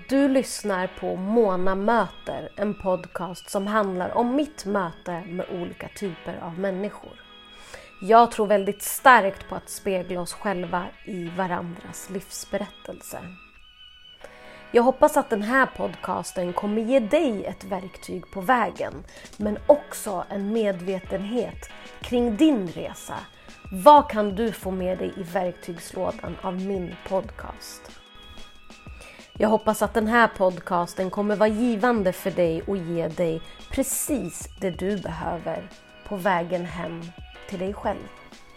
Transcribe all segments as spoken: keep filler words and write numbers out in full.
Du lyssnar på Mona möter, en podcast som handlar om mitt möte med olika typer av människor. Jag tror väldigt starkt på att spegla oss själva i varandras livsberättelse. Jag hoppas att den här podcasten kommer ge dig ett verktyg på vägen, men också en medvetenhet kring din resa. Vad kan du få med dig i verktygslådan av min podcast? Jag hoppas att den här podcasten kommer vara givande för dig och ge dig precis det du behöver på vägen hem till dig själv.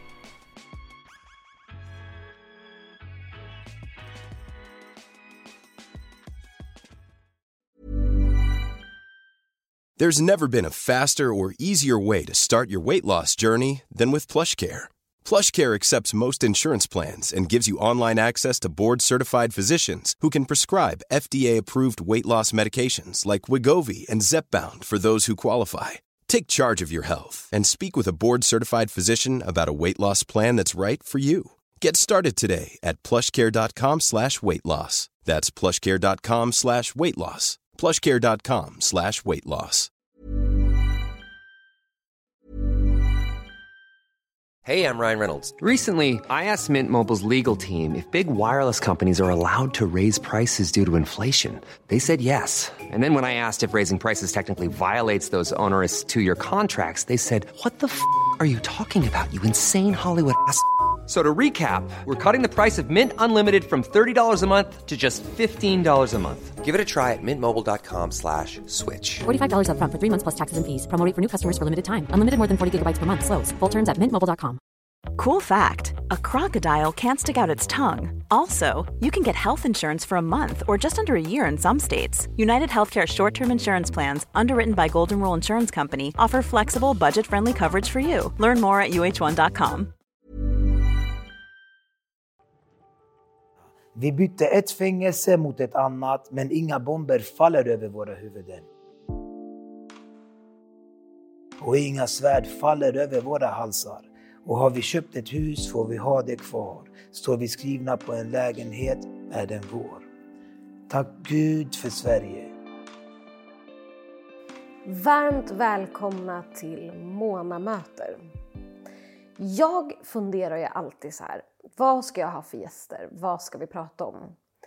There's never been a faster or easier way to start your weight loss journey than with PlushCare. PlushCare accepts most insurance plans and gives you online access to board-certified physicians who can prescribe F D A-approved weight loss medications like Wegovy and Zepbound for those who qualify. Take charge of your health and speak with a board-certified physician about a weight loss plan that's right for you. Get started today at plushcare.com slash weight loss. That's plushcare.com slash weight loss. plushcare.com slash weight loss. Hey, I'm Ryan Reynolds. Recently, I asked Mint Mobile's legal team if big wireless companies are allowed to raise prices due to inflation. They said yes. And then when I asked if raising prices technically violates those onerous two-year contracts, they said, what the f*** are you talking about, you insane Hollywood ass f- So to recap, we're cutting the price of Mint Unlimited from thirty dollars a month to just fifteen dollars a month. Give it a try at mintmobile.com slash switch. forty-five dollars up front for three months plus taxes and fees. Promo rate for new customers for limited time. Unlimited more than forty gigabytes per month. Slows full terms at mint mobile dot com. Cool fact, a crocodile can't stick out its tongue. Also, you can get health insurance for a month or just under a year in some states. United Healthcare short-term insurance plans, underwritten by Golden Rule Insurance Company, offer flexible, budget-friendly coverage for you. Learn more at u h one dot com. Vi bytte ett fängelse mot ett annat, men inga bomber faller över våra huvuden. Och inga svärd faller över våra halsar. Och har vi köpt ett hus får vi ha det kvar. Står vi skrivna på en lägenhet är den vår. Tack Gud för Sverige. Varmt välkomna till Mona möter. Jag funderar ju alltid så här. Vad ska jag ha för gäster? Vad ska vi prata om?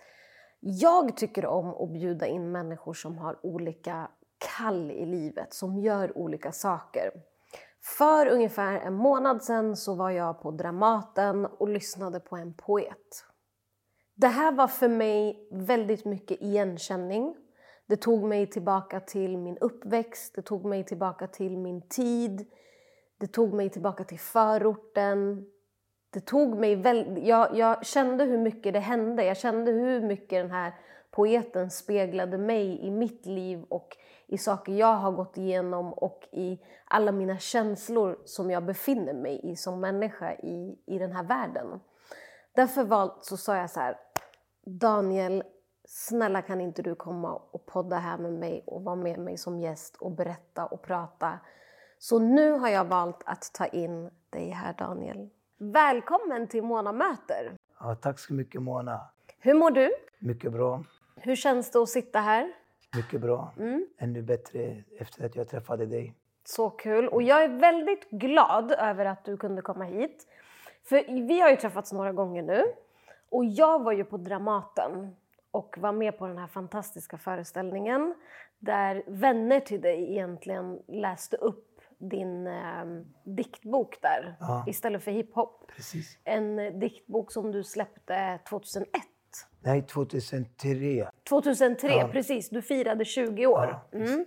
Jag tycker om att bjuda in människor som har olika kall i livet. Som gör olika saker. För ungefär en månad sedan så var jag på Dramaten och lyssnade på en poet. Det här var för mig väldigt mycket igenkänning. Det tog mig tillbaka till min uppväxt. Det tog mig tillbaka till min tid. Det tog mig tillbaka till förorten. Det tog mig väl, jag, jag kände hur mycket det hände. Jag kände hur mycket den här poeten speglade mig i mitt liv och i saker jag har gått igenom och i alla mina känslor som jag befinner mig i som människa i, i den här världen. Därför var, så sa jag så här: Daniel, snälla kan inte du komma och podda här med mig och vara med mig som gäst och berätta och prata. Så nu har jag valt att ta in dig här, Daniel. Välkommen till Mona möter. Ja, tack så mycket Mona. Hur mår du? Mycket bra. Hur känns det att sitta här? Mycket bra. Mm. Ännu bättre efter att jag träffade dig. Så kul. Och jag är väldigt glad över att du kunde komma hit. För vi har ju träffats några gånger nu. Och jag var ju på Dramaten och var med på den här fantastiska föreställningen. Där vänner till dig egentligen läste upp din eh, diktbok där. Ja. Istället för hiphop. Precis. En eh, diktbok som du släppte tjugohundraett. Nej, tjugohundratre. tjugohundratre, Ja. precis. Du firade tjugo år. Ja, mm.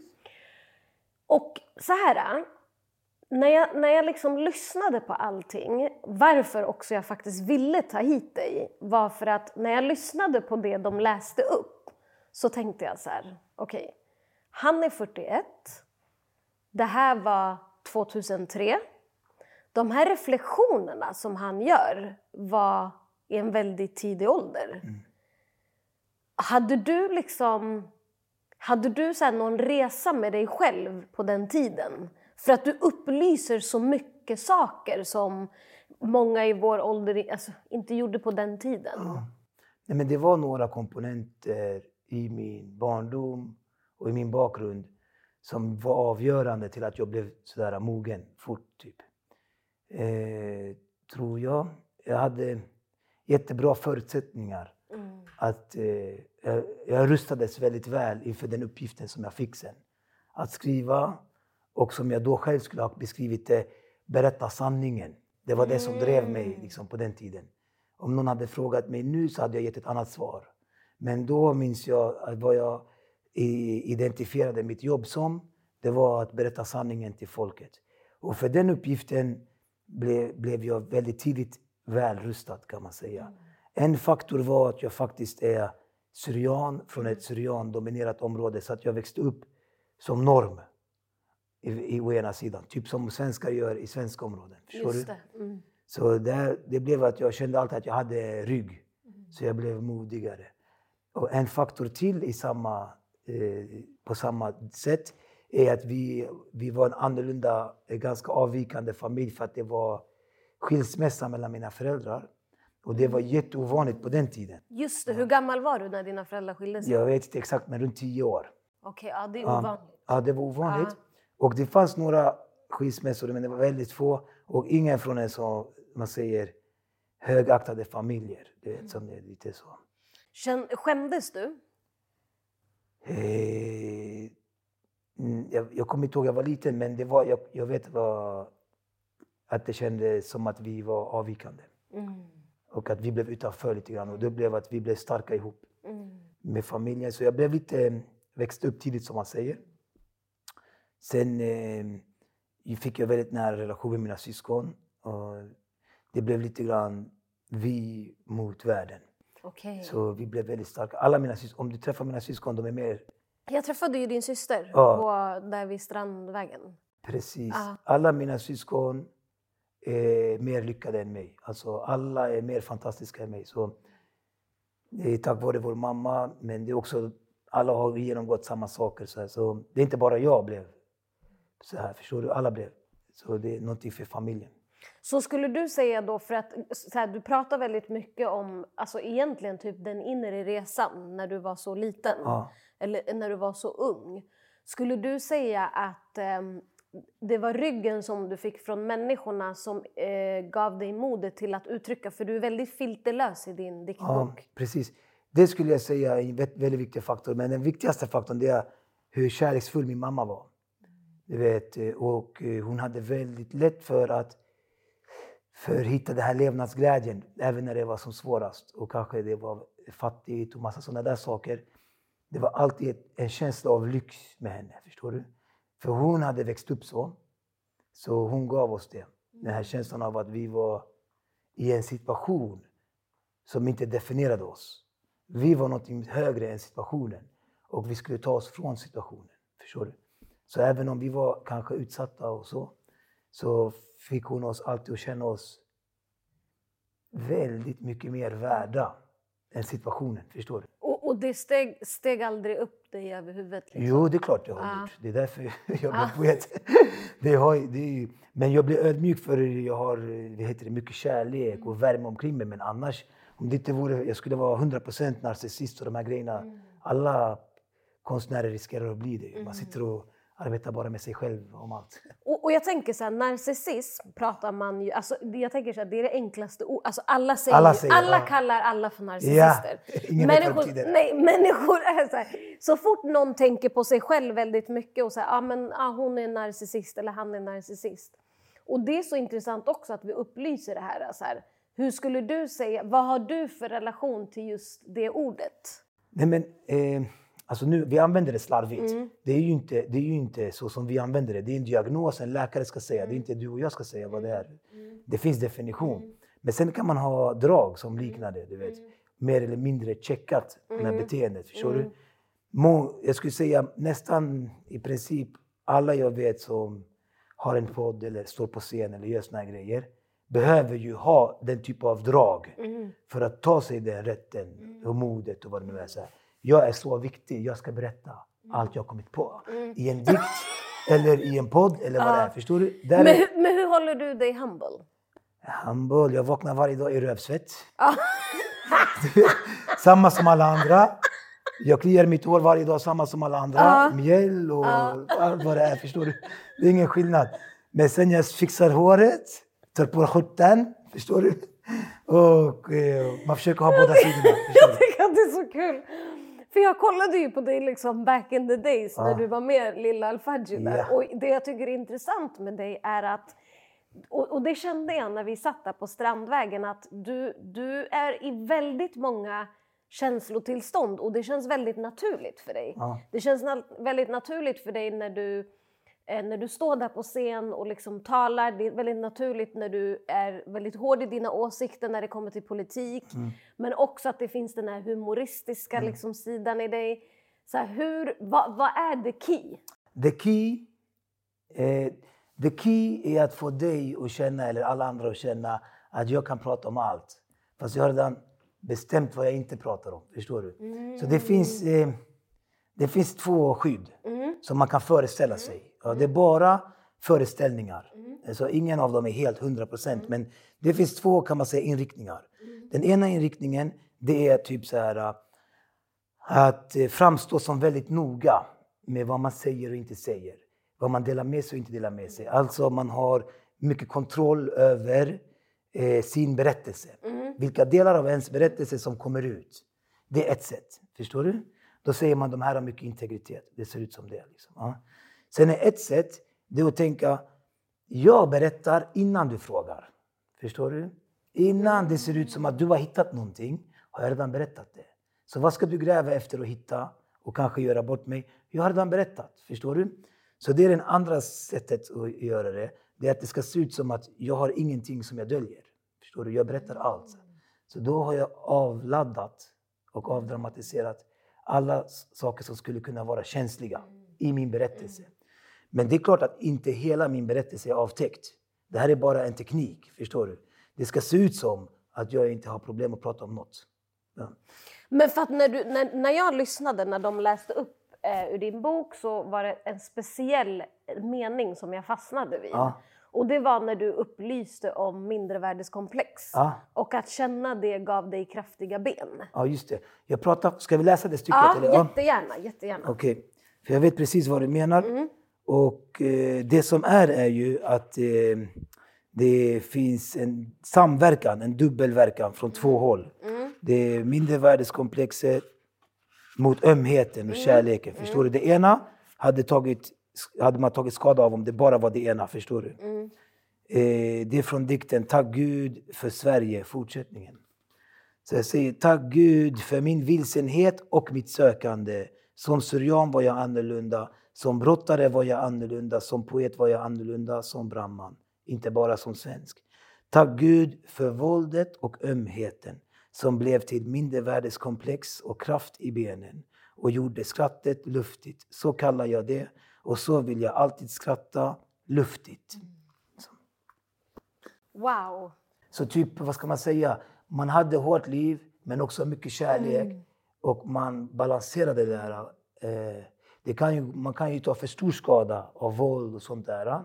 Och så här, när jag, när jag liksom lyssnade på allting, varför också jag faktiskt ville ta hit dig, var för att när jag lyssnade på det de läste upp, så tänkte jag så här: okej, okay, han är fyrtioett, det här var tjugohundratre, de här reflektionerna som han gör var i en väldigt tidig ålder. Mm. Hade du liksom, hade du så här någon resa med dig själv på den tiden? För att du upplyser så mycket saker som många i vår ålder alltså, inte gjorde på den tiden. Ja. Nej, men det var några komponenter i min barndom och i min bakgrund som var avgörande till att jag blev sådär mogen fort typ. Eh, tror jag. Jag hade jättebra förutsättningar. Mm. Att eh, jag, jag rustades väldigt väl inför den uppgiften som jag fick sen. Att skriva, och som jag då själv skulle ha beskrivit det, berätta sanningen. Det var det som drev mig liksom, på den tiden. Om någon hade frågat mig nu så hade jag gett ett annat svar. Men då minns jag att vad jag identifierade mitt jobb som, det var att berätta sanningen till folket. Och för den uppgiften blev, blev jag väldigt tidigt väl rustad, kan man säga. Mm. En faktor var att jag faktiskt är syrian från ett syrian-dominerat område, så att jag växte upp som norm i, i å ena sidan. Typ som svenskar gör i svenska områden. Förstår Just du? det. Mm. Så det, det blev att jag kände alltid att jag hade rygg. Mm. Så jag blev modigare. Och en faktor till i samma, eh, på samma sätt är att vi, vi var en annorlunda, ganska avvikande familj, för att det var skilsmässa mellan mina föräldrar. Och det var jätteovanligt på den tiden. Just det. Hur gammal var du när dina föräldrar skilde sig? Jag vet inte exakt, men runt tio år. Okej, okay, ja, det är ovanligt. Ja, ja det var ovanligt. Ja. Och det fanns några skilsmässor, men det var väldigt få. Och ingen från en så, man säger, högaktade familjer. Du vet, som det är lite så. Känn, skämdes du? Eh, jag, jag kommer inte ihåg, jag var liten, men det var, jag, jag vet vad, att det kändes som att vi var avvikande. Mm. Och att vi blev utanför lite grann. Och det blev att vi blev starka ihop mm. med familjen. Så jag blev lite, växte upp tidigt som man säger. Sen eh, fick jag väldigt nära relation med mina syskon. Och det blev lite grann vi mot världen. Okay. Så vi blev väldigt starka. Alla mina syskon, om du träffar mina syskon, de är mer... Jag träffade ju din syster ja. på, där vid Strandvägen. Precis. Ah. Alla mina syskon är mer lyckade än mig. Alltså alla är mer fantastiska än mig. Så det är tack vare vår mamma, men det är också... Alla har genomgått samma saker. Så, här. Så det är inte bara jag blev så här, förstår du? Alla blev. Så det är någonting för familjen. Så skulle du säga då, för att så här, du pratar väldigt mycket om, alltså egentligen typ den inre resan när du var så liten. Ja. Eller när du var så ung. Skulle du säga att eh, det var ryggen som du fick från människorna som eh, gav dig modet till att uttrycka? För du är väldigt filterlös i din diktbok. Ja, precis. Det skulle jag säga är en väldigt viktig faktor. Men den viktigaste faktorn det är hur kärleksfull min mamma var. Du vet, och hon hade väldigt lätt för att för att hitta den här levnadsglädjen. Även när det var som svårast. Och kanske det var fattigt och massa sådana där saker. Det var alltid en känsla av lyx med henne, förstår du? För hon hade växt upp så. Så hon gav oss det. Den här känslan av att vi var i en situation som inte definierade oss. Vi var något högre än situationen. Och vi skulle ta oss från situationen, förstår du? Så även om vi var kanske utsatta och så. Så fick hon oss alltid att känna oss väldigt mycket mer värda än situationen, förstår du? Och, och det steg, steg aldrig upp dig över huvudet? Liksom. Jo, det är klart jag har ah. gjort. Det är därför jag blev ah. poet. Det har, det är, men jag blir ödmjuk för jag har det heter det, mycket kärlek och värme omkring mig. Men annars, om det inte vore, jag skulle vara hundra procent narcissist och de här grejerna. Mm. Alla konstnärer riskerar att bli det. Man mm. sitter och arbetar bara med sig själv om allt. Och, och jag tänker så här, narcissism pratar man ju, alltså jag tänker så här, det är det enklaste ordet. Alltså alla säger, alla, säger, alla ja. kallar alla för narcissister. Ja, ingen människor, nej, människor är så här, så fort någon tänker på sig själv väldigt mycket och säger, ja ah, men ah, hon är narcissist eller han är narcissist. Och det är så intressant också att vi upplyser det här, så här. Hur skulle du säga, vad har du för relation till just det ordet? Nej men... Eh... Alltså nu, vi använder det slarvigt. Mm. Det, är ju inte, det är ju inte så som vi använder det. Det är en diagnos en läkare ska säga. Mm. Det är inte du och jag ska säga vad det är. Mm. Det finns definition. Mm. Men sen kan man ha drag som liknar det. Du vet. Mm. Mer eller mindre checkat mm. med beteendet. Förstår mm. du? Må, jag skulle säga nästan i princip alla jag vet som har en podd eller står på scen eller gör såna här grejer. Behöver ju ha den typ av drag. Mm. För att ta sig den rätten mm. och modet och vad det nu är. Så här. Jag är så viktig, jag ska berätta mm. allt jag har kommit på. Mm. I en dikt, eller i en podd, eller vad ah. det är. Förstår du? Där men, är... hur, men hur håller du dig humble? Humble? Jag vaknar varje dag i rövsvett. Ah. Samma som alla andra. Jag kliar mitt hår varje dag, samma som alla andra. Ja. Mjäll och Ja. allt vad det är, förstår du? Det är ingen skillnad. Men sen jag fixar håret, tar på skjortan, förstår du? Och eh, man försöker ha båda sidorna. Jag tycker att det är så kul. För jag kollade ju på dig liksom back in the days Ja. när du var med Lilla Al-Fadji där. Ja. Och det jag tycker är intressant med dig är att, och, och det kände jag när vi satt där på Strandvägen, att du, du är i väldigt många känslotillstånd och det känns väldigt naturligt för dig. Ja. Det känns na- väldigt naturligt för dig när du, eh, när du står där på scen och liksom talar. Det är väldigt naturligt när du är väldigt hård i dina åsikter när det kommer till politik. Mm. Men också att det finns den här humoristiska liksom, sidan i dig. Så här, hur, vad, vad är the key? The key, eh, the key är att få dig att känna, eller alla andra att känna, att jag kan prata om allt. Fast jag har redan bestämt vad jag inte pratar om, förstår du? Mm. Så det finns, eh, det finns två skydd mm. som man kan föreställa mm. sig. Ja, det är bara föreställningar. Mm. Alltså, ingen av dem är helt hundra procent, mm. men det finns två, kan man säga, inriktningar. Mm. Den ena inriktningen, det är typ så här att framstå som väldigt noga med vad man säger och inte säger. Vad man delar med sig och inte delar med sig. Alltså man har mycket kontroll över eh, sin berättelse. Mm. Vilka delar av ens berättelse som kommer ut. Det är ett sätt. Förstår du? Då säger man de här har mycket integritet. Det ser ut som det. Liksom. Ja. Sen är ett sätt, det är att tänka, jag berättar innan du frågar. Förstår du? Innan det ser ut som att du har hittat någonting, har jag redan berättat det. Så vad ska du gräva efter att hitta och kanske göra bort mig? Jag har redan berättat, förstår du? Så det är det andra sättet att göra det. Det är att det ska se ut som att jag har ingenting som jag döljer. Förstår du? Jag berättar allt. Så då har jag avladdat och avdramatiserat alla saker som skulle kunna vara känsliga i min berättelse. Men det är klart att inte hela min berättelse är avtäckt. Det här är bara en teknik, förstår du? Det ska se ut som att jag inte har problem att prata om något. Ja. Men för att när, du, när, när jag lyssnade, när de läste upp eh, ur din bok, så var det en speciell mening som jag fastnade vid. Ja. Och det var när du upplyste om mindrevärdeskomplex. Ja. Och att känna det gav dig kraftiga ben. Ja, just det. Jag pratar, ska vi läsa det stycket? Ja, eller? jättegärna. jättegärna. Okej, okay. För jag vet precis vad du menar. Mm. Och eh, det som är är ju att eh, det finns en samverkan, en dubbelverkan från två håll. Mm. Det är mindrevärdeskomplexet mot ömheten och mm. kärleken. Förstår mm. du? Det ena hade, tagit, hade man tagit skada av om det bara var det ena. Förstår du? Mm. Eh, det är från dikten Tack Gud för Sverige, fortsättningen. Så jag säger tack Gud för min vilsenhet och mitt sökande. Som syrian var jag annorlunda. Som brottare var jag annorlunda. Som poet var jag annorlunda. Som brahman. Inte bara som svensk. Tack Gud för våldet och ömheten. Som blev till mindervärdeskomplex och kraft i benen. Och gjorde skrattet luftigt. Så kallar jag det. Och så vill jag alltid skratta luftigt. Så. Wow. Så typ, vad ska man säga? Man hade hårt liv, men också mycket kärlek. Mm. Och man balanserade det där. Eh, det kan ju, man kan ju ta för stor skada av våld och sånt där.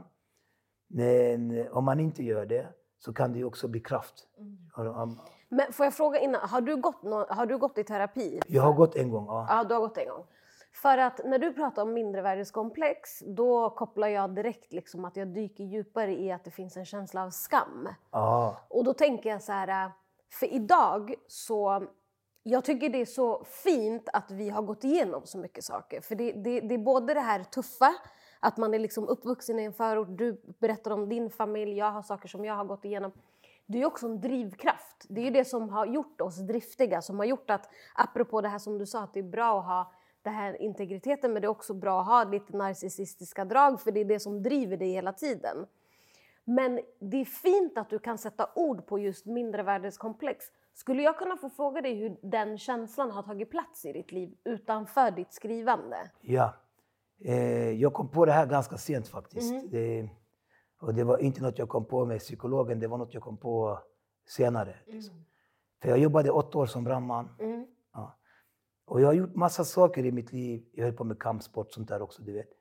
Men om man inte gör det så kan det ju också bli kraft. Mm. Men får jag fråga innan, har du gått, no- har du gått i terapi? Jag har gått en gång, ja. Ja, du har gått en gång. För att när du pratar om mindrevärdeskomplex, då kopplar jag direkt liksom att jag dyker djupare i att det finns en känsla av skam. Ja. Och då tänker jag så här, för idag så, jag tycker det är så fint att vi har gått igenom så mycket saker. För det, det, det är både det här tuffa, att man är liksom uppvuxen i en förort, du berättar om din familj, jag har saker som jag har gått igenom. Det är också en drivkraft. Det är ju det som har gjort oss driftiga, som har gjort att, apropå det här som du sa, att det är bra att ha den här integriteten, men det är också bra att ha lite narcissistiska drag, för det är det som driver dig hela tiden. Men det är fint att du kan sätta ord på just mindrevärdeskomplex. Skulle jag kunna få fråga dig hur den känslan har tagit plats i ditt liv utanför ditt skrivande? Ja, eh, jag kom på det här ganska sent faktiskt. Mm. Det, och det var inte något jag kom på med psykologen, det var något jag kom på senare. Liksom. Mm. För jag jobbade åtta år som brandman. Mm. Ja. Och jag har gjort massa saker i mitt liv. Jag höll på med kampsport, sånt där också, du vet.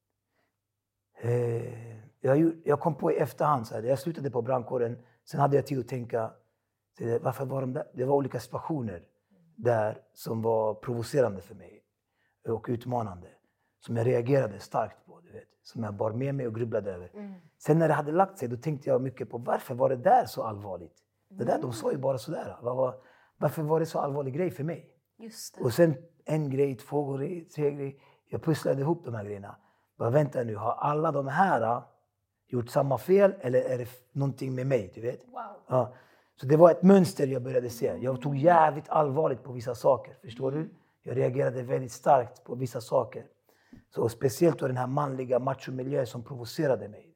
Eh, jag, jag kom på i efterhand, så här, jag slutade på brandkåren. Sen hade jag tid att tänka, varför var de där? Det var olika situationer. där som var provocerande för mig och utmanande. Som jag reagerade starkt på, du vet. Som jag bar med mig och grubblade över. Mm. Sen när det hade lagt sig, då tänkte jag mycket på varför var det där så allvarligt? Det där, de sa ju bara sådär. Var, var, varför var det så allvarlig grej för mig? Just det. Och sen en grej, två grejer, tre grejer. Jag pusslade ihop de här grejerna. Bara vänta nu, har alla de här gjort samma fel eller är det någonting med mig, du vet? Wow. Ja. Så det var ett mönster jag började se. Jag tog jävligt allvarligt på vissa saker, förstår du? Jag reagerade väldigt starkt på vissa saker. Så speciellt då den här manliga machomiljön som provocerade mig.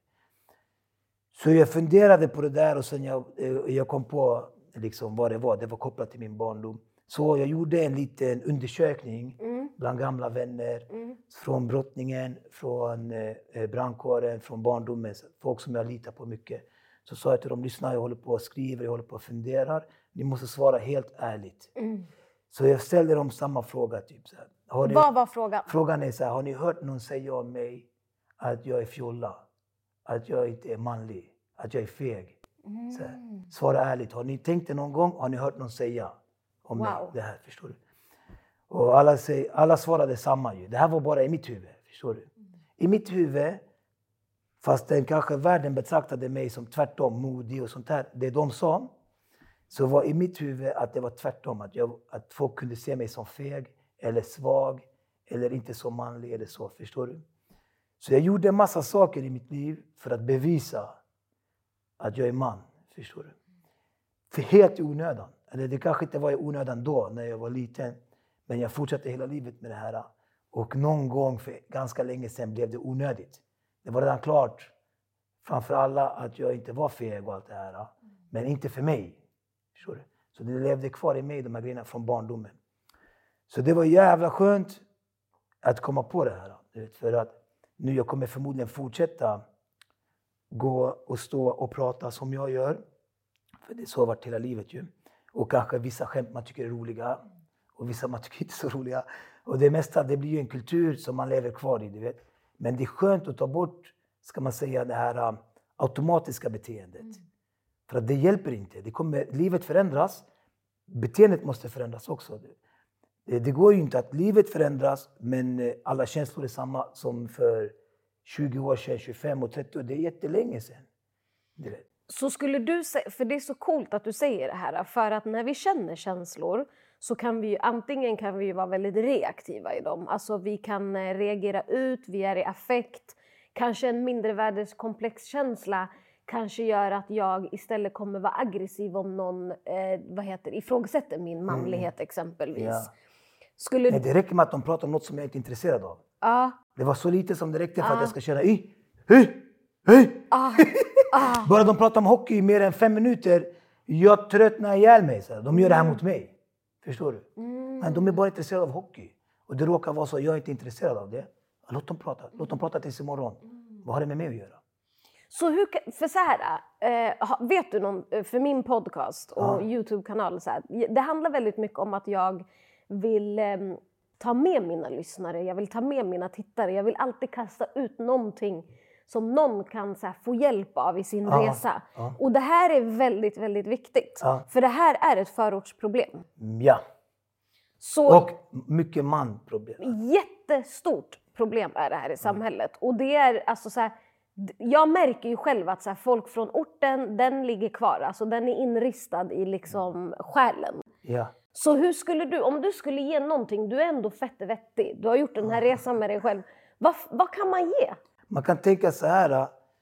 Så jag funderade på det där och sen jag, jag kom på liksom vad det var. Det var kopplat till min barndom. Så jag gjorde en liten undersökning mm. bland gamla vänner. Mm. Från brottningen, från eh, brandkåren, från barndomen. Folk som jag litar på mycket. Så sa jag till dem, lyssna, jag håller på och skriver, jag håller på och funderar. Ni måste svara helt ärligt. Mm. Så jag ställde dem samma fråga. Typ, så här. Har ni, vad var frågan? Frågan är så här, har ni hört någon säga om mig att jag är fjolla? Att jag inte är manlig? Att jag är feg? Mm. Så här, svara ärligt, har ni tänkt det någon gång? Har ni hört någon säga om wow. mig? Det här, förstår du? Och alla, säger, alla svarade samma ju. Det här var bara i mitt huvud, förstår du? Mm. I mitt huvud, fast den kanske världen betraktade mig som tvärtom, modig och sånt här. Det de sa, så var i mitt huvud att det var tvärtom. Att, jag, att folk kunde se mig som feg, eller svag, eller inte så manlig eller så, förstår du? Så jag gjorde en massa saker i mitt liv för att bevisa att jag är man, förstår du? För helt i onödan. Eller det kanske inte var i onödan då, när jag var liten. Men jag fortsatte hela livet med det här. Och någon gång för ganska länge sedan blev det onödigt. Det var redan klart framför alla att jag inte var feg och allt det här. Men inte för mig. Förstår du? Så det levde kvar i mig, de här grejerna från barndomen. Så det var jävla skönt att komma på det här. För att nu jag kommer förmodligen fortsätta gå och stå och prata som jag gör. För det är så varit hela livet ju. Och kanske vissa skämt man tycker är roliga. Och vissa man tycker inte är så roliga. Och det mesta, det blir ju en kultur som man lever kvar i, du vet. Men det är skönt att ta bort, ska man säga, det här um, automatiska beteendet. Mm. För att det hjälper inte. Det kommer, livet förändras. Beteendet måste förändras också. Det, det går ju inte att livet förändras, men alla känslor är samma som för tjugo år sedan, tjugofem och trettio år. Det är jättelänge sedan. Du vet. Så skulle du säga, för det är så coolt att du säger det här, för att när vi känner känslor så kan vi ju, antingen kan vi ju vara väldigt reaktiva i dem. Alltså vi kan reagera ut, vi är i affekt. Kanske en mindrevärdeskomplex känsla kanske gör att jag istället kommer vara aggressiv om någon eh, vad heter, ifrågasätter min manlighet mm. exempelvis. Ja. Skulle... Nej, det räcker med att de pratar om något som jag inte är intresserad av. Ah. Det var så lite som det räckte för ah. att jag ska känna i. Hej! Hej! Ah. Ah. Bara de pratar om hockey i mer än fem minuter. Jag tröttnar ihjäl mig. Så de gör det här mot mig. Förstår du? Mm. Men de är bara intresserade av hockey. Och det råkar vara så att jag är inte intresserad av det. Låt dem prata. Låt dem prata tills imorgon. Mm. Vad har det med mig att göra? Så hur, för så här, äh, vet du någon, för min podcast och ja. YouTube-kanal, så här, det handlar väldigt mycket om att jag vill äh, ta med mina lyssnare, jag vill ta med mina tittare, jag vill alltid kasta ut någonting som någon kan så här, få hjälp av i sin ja. resa. Ja. Och det här är väldigt, väldigt viktigt. Ja. För det här är ett förortsproblem. Ja. Så, och mycket manproblem. Jättestort problem är det här i samhället. Mm. Och det är alltså så här, jag märker ju själv att så här, folk från orten, den ligger kvar. Alltså den är inristad i liksom själen. Ja. Så hur skulle du, om du skulle ge någonting, du är ändå fett vettig. Du har gjort den här resan med dig själv. Vad, vad kan man ge? Man kan tänka så här,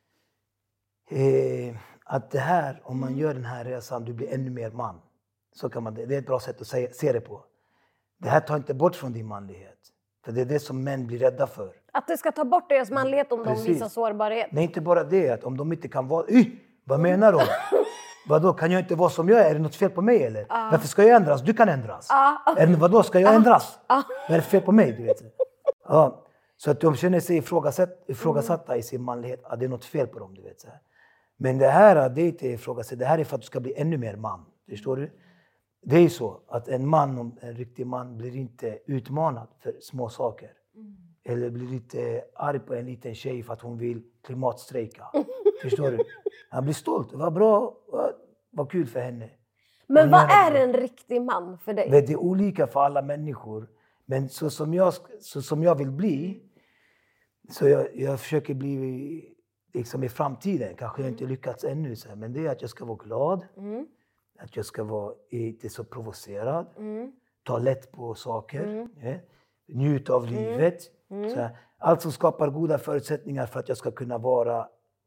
eh, att det här, om man gör den här resan, du blir ännu mer man. Så kan man, det är ett bra sätt att se, se det på. Det här tar inte bort från din manlighet. För det är det som män blir rädda för. Att det ska ta bort deras manlighet om Precis. de visar sårbarhet. Nej, inte bara det. Att om de inte kan vara... Uy, vad menar de? Vadå, kan jag inte vara som jag är? Är det något fel på mig eller? Ah. Varför ska jag ändras? Du kan ändras. Ah. Är det, vadå, ska jag ändras? Ah. Vad är det fel på mig? Du vet? Ja. Så att de känner sig ifrågasatt, ifrågasatta mm. i sin manlighet. Att det är något fel på dem, du vet. Så här. Men det här, det är inte ifrågasatt. Det här är för att du ska bli ännu mer man. Förstår du? Det är ju så att en man, en riktig man, blir inte utmanad för små saker. Mm. Eller blir inte arg på en liten tjej för att hon vill klimatstrejka. Förstår du? Han blir stolt. Vad bra, vad, vad kul för henne. Men vad är en riktig man för dig? Det är olika för alla människor. Men så som jag, så som jag vill bli, så jag, jag försöker bli liksom i framtiden. Kanske jag inte lyckats ännu, så här, men det är att jag ska vara glad. Mm. Att jag ska vara inte så provocerad. Mm. Ta lätt på saker. Mm. Ja, njuta av mm. livet. Mm. Så här, allt som skapar goda förutsättningar för att jag ska kunna vara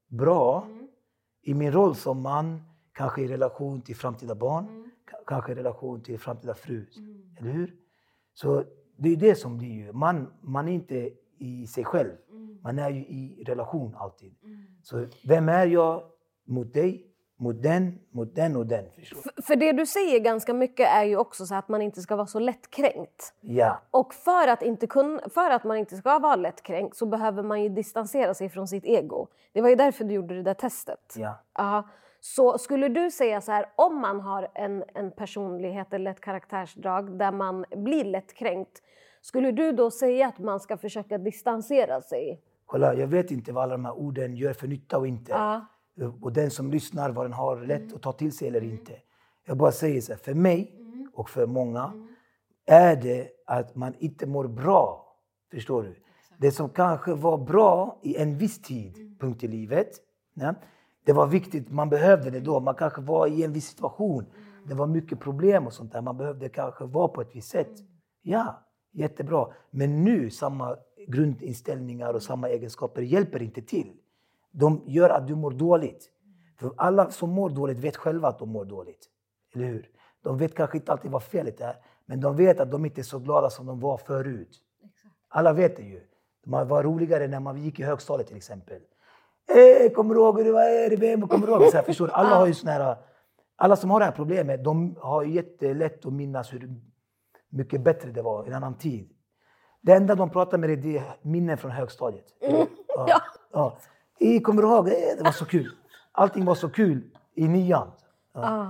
bra mm. i min roll som man. Kanske i relation till framtida barn. Mm. K- kanske i relation till framtida fru. Mm. Eller hur? Så det är det som blir ju. Man, man är inte i sig själv. Mm. Man är ju i relation alltid. Mm. Så vem är jag mot dig? Mot den, mot den och den. För, för det du säger ganska mycket är ju också så att man inte ska vara så lättkränkt. Ja. Och för att, inte kunna, för att man inte ska vara lättkränkt så behöver man ju distansera sig från sitt ego. Det var ju därför du gjorde det där testet. Ja. Uh, så skulle du säga så här, om man har en, en personlighet eller ett karaktärsdrag där man blir lättkränkt, skulle du då säga att man ska försöka distansera sig? Kolla, jag vet inte vad alla de här orden gör för nytta och inte. Uh. Och den som lyssnar, vad den har rätt mm. att ta till sig eller inte. Jag bara säger så här, för mig mm. och för många mm. är det att man inte mår bra. Förstår du? Exakt. Det som kanske var bra i en viss tid, mm. punkt i livet. Ja, det var viktigt, man behövde det då. Man kanske var i en viss situation. Mm. Det var mycket problem och sånt där. Man behövde kanske vara på ett visst sätt. Mm. Ja, jättebra. Men nu, samma grundinställningar och samma egenskaper hjälper inte till. De gör att du mår dåligt. För alla som mår dåligt vet själva att de mår dåligt. Eller hur? De vet kanske inte alltid vad felet är. Men de vet att de inte är så glada som de var förut. Alla vet det ju. De var roligare när man gick i högstadiet till exempel. Hey, kommer du ihåg hur det var? Kommer du ihåg? Så här, förstår du? Alla har ju såna här, alla som har det här problemet, de har ju jättelätt att minnas hur mycket bättre det var i en annan tid. Det enda de pratar med är det minnen från högstadiet. Mm. Ja. Ja. Jag kommer du ihåg? Det var så kul. Allting var så kul i nian. Ja. Ah.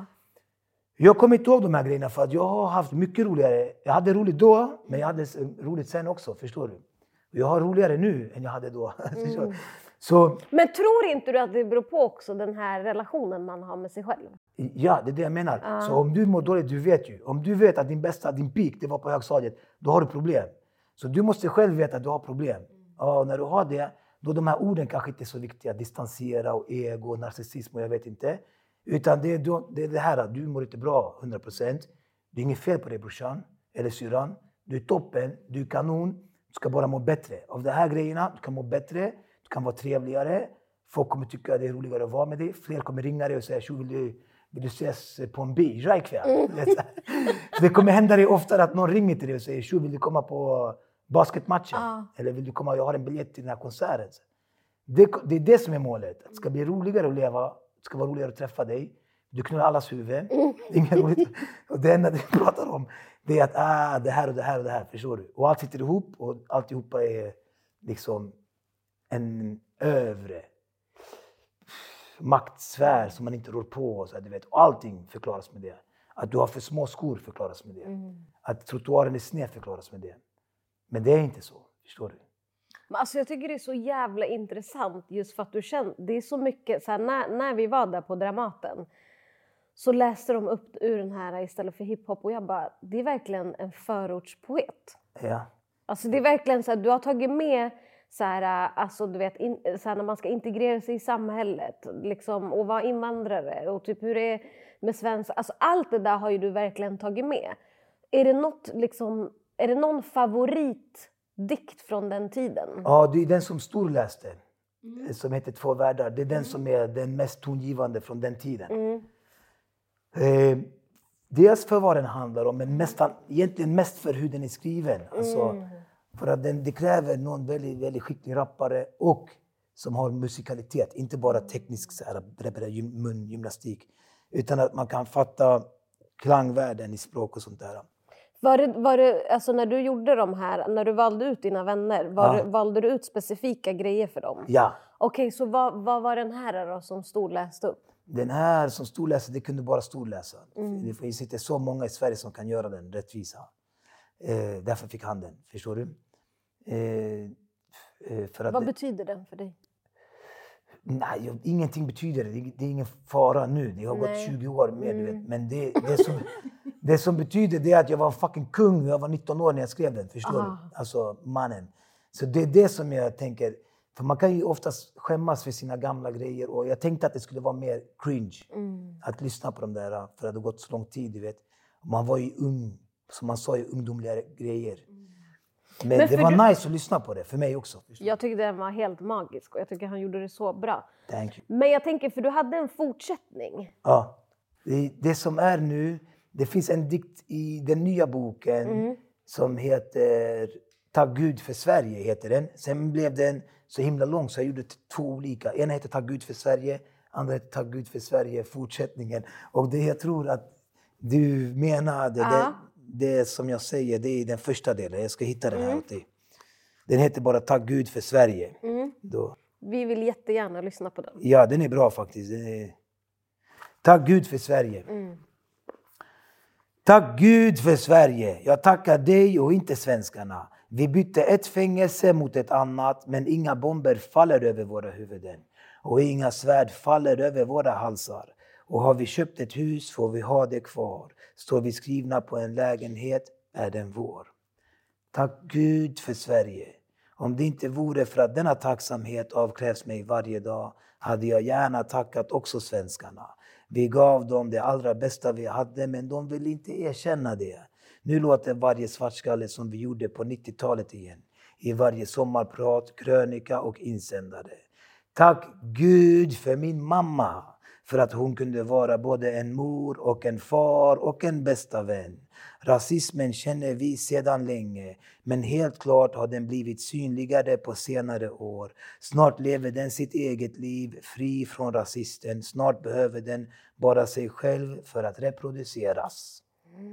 Jag kommer inte ihåg de här grejerna för att jag har haft mycket roligare. Jag hade roligt då, men jag hade roligt sen också, förstår du? Jag har roligare nu än jag hade då. Mm. Så, men tror inte du att det beror på också den här relationen man har med sig själv? Ja, det är det jag menar. Ah. Så om du mår dåligt, du vet ju. Om du vet att din bästa, din peak, det var på högstadiet, då har du problem. Så du måste själv veta att du har problem. Ja, och när du har det, då de här orden kanske inte är så viktiga. Distansera och ego och narcissism och jag vet inte. Utan det är det, är det här att du mår inte bra hundra procent. Det är inget fel på dig brorsan eller syran. Du är toppen, du är kanon. Du ska bara må bättre. Av de här grejerna, du kan må bättre. Du kan vara trevligare. Folk kommer tycka att det är roligare att vara med dig. Fler kommer ringa dig och säga, vill du, vill du ses på en bira ikväll? Mm. Det kommer hända dig oftare att någon ringer till dig och säger, vill du komma på basketmatchen? Ah. Eller vill du komma, jag har en biljett till den här konserten. Det, det är det som är målet. Det ska bli roligare att leva. Det ska vara roligare att träffa dig. Du knullar allas huvud. Mm. Det är inget roligt. Och det enda du pratar om, det är att ah, det här och det här och det här. Förstår du? Och allt sitter ihop och alltihopa är liksom en övre maktsfär som man inte rår på. Så här, du vet. Och allting förklaras med det. Att du har för små skor förklaras med det. Mm. Att trottoaren är sned förklaras med det. Men det är inte så, förstår du? Men alltså jag tycker det är så jävla intressant just för att du känner, det är så mycket, så här, när, när vi var där på Dramaten så läste de upp ur den här istället för hiphop och jag bara, det är verkligen en förortspoet. Ja. Alltså det är verkligen så här, du har tagit med så här, alltså du vet, in, så här, när man ska integrera sig i samhället liksom, och vara invandrare och typ hur det är med svenska, alltså allt det där har ju du verkligen tagit med. Är det något liksom, är det någon favoritdikt från den tiden? Ja, det är den som Stor läste. Mm. Som heter Två världar. Det är den mm. som är den mest tongivande från den tiden. Mm. Eh, dels för vad den handlar om, men nästan, egentligen mest för hur den är skriven. Alltså, mm. För att den, det kräver någon väldigt, väldigt skicklig rappare och som har musikalitet. Inte bara teknisk så här, mungymnastik. Utan att man kan fatta klangvärden i språk och sånt där. Var det, var det, alltså när du gjorde de här, när du valde ut dina vänner, var ja. du, valde du ut specifika grejer för dem? Ja. Okej, okay, så vad, vad var den här då som Stor läste upp? Den här som Stor läste, det kunde bara Stor läsa. Mm. Det finns inte så många i Sverige som kan göra den rättvisa. Eh, därför fick han den, förstår du? Eh, för att vad det, betyder den för dig? Nej, jag, ingenting betyder det. Det är, det är ingen fara nu. Det har Nej. gått tjugo år mer, Mm. du vet. Men det, det, som, det som betyder det är att jag var en fucking kung när jag var nitton år när jag skrev den. Förstår Ah. du? Alltså mannen. Så det är det som jag tänker. För man kan ju oftast skämmas för sina gamla grejer. Och jag tänkte att det skulle vara mer cringe. Mm. Att lyssna på dem där. För det hade gått så lång tid, du vet. Man var ju ung. Som man sa, ju ungdomliga grejer. Men, Men det för var du- nice att lyssna på det. För mig också. Förstår du? Jag tyckte den var helt magisk och jag tycker han gjorde det så bra. Thank you. Men jag tänker, för du hade en fortsättning. Ja. Det, det som är nu, det finns en dikt i den nya boken Mm. som heter Tack Gud för Sverige. Heter den. Sen blev den så himla lång så jag gjorde t- två olika. En heter Tack Gud för Sverige, andra heter Tack Gud för Sverige, fortsättningen. Och det jag tror att du menade, Ja. det, det som jag säger, det är den första delen. Jag ska hitta den här åt dig. Den heter bara Tack Gud för Sverige. Då. Vi vill jättegärna lyssna på den. Ja, den är bra faktiskt. Den är... Tack Gud för Sverige. Tack Gud för Sverige. Jag tackar dig och inte svenskarna. Vi bytte ett fängelse mot ett annat, men inga bomber faller över våra huvuden. Och inga svärd faller över våra halsar. Och har vi köpt ett hus får vi ha det kvar. Står vi skrivna på en lägenhet är den vår. Tack Gud för Sverige. Om det inte vore för att denna tacksamhet avkrävs mig varje dag hade jag gärna tackat också svenskarna. Vi gav dem det allra bästa vi hade, men de vill inte erkänna det. Nu låter varje svartskalle som vi gjorde på nittiotalet igen. I varje sommarprat, krönika och insändare. Tack Gud för min mamma. För att hon kunde vara både en mor och en far och en bästa vän. Rasismen känner vi sedan länge, men helt klart har den blivit synligare på senare år. Snart lever den sitt eget liv fri från rasisten. Snart behöver den bara sig själv för att reproduceras.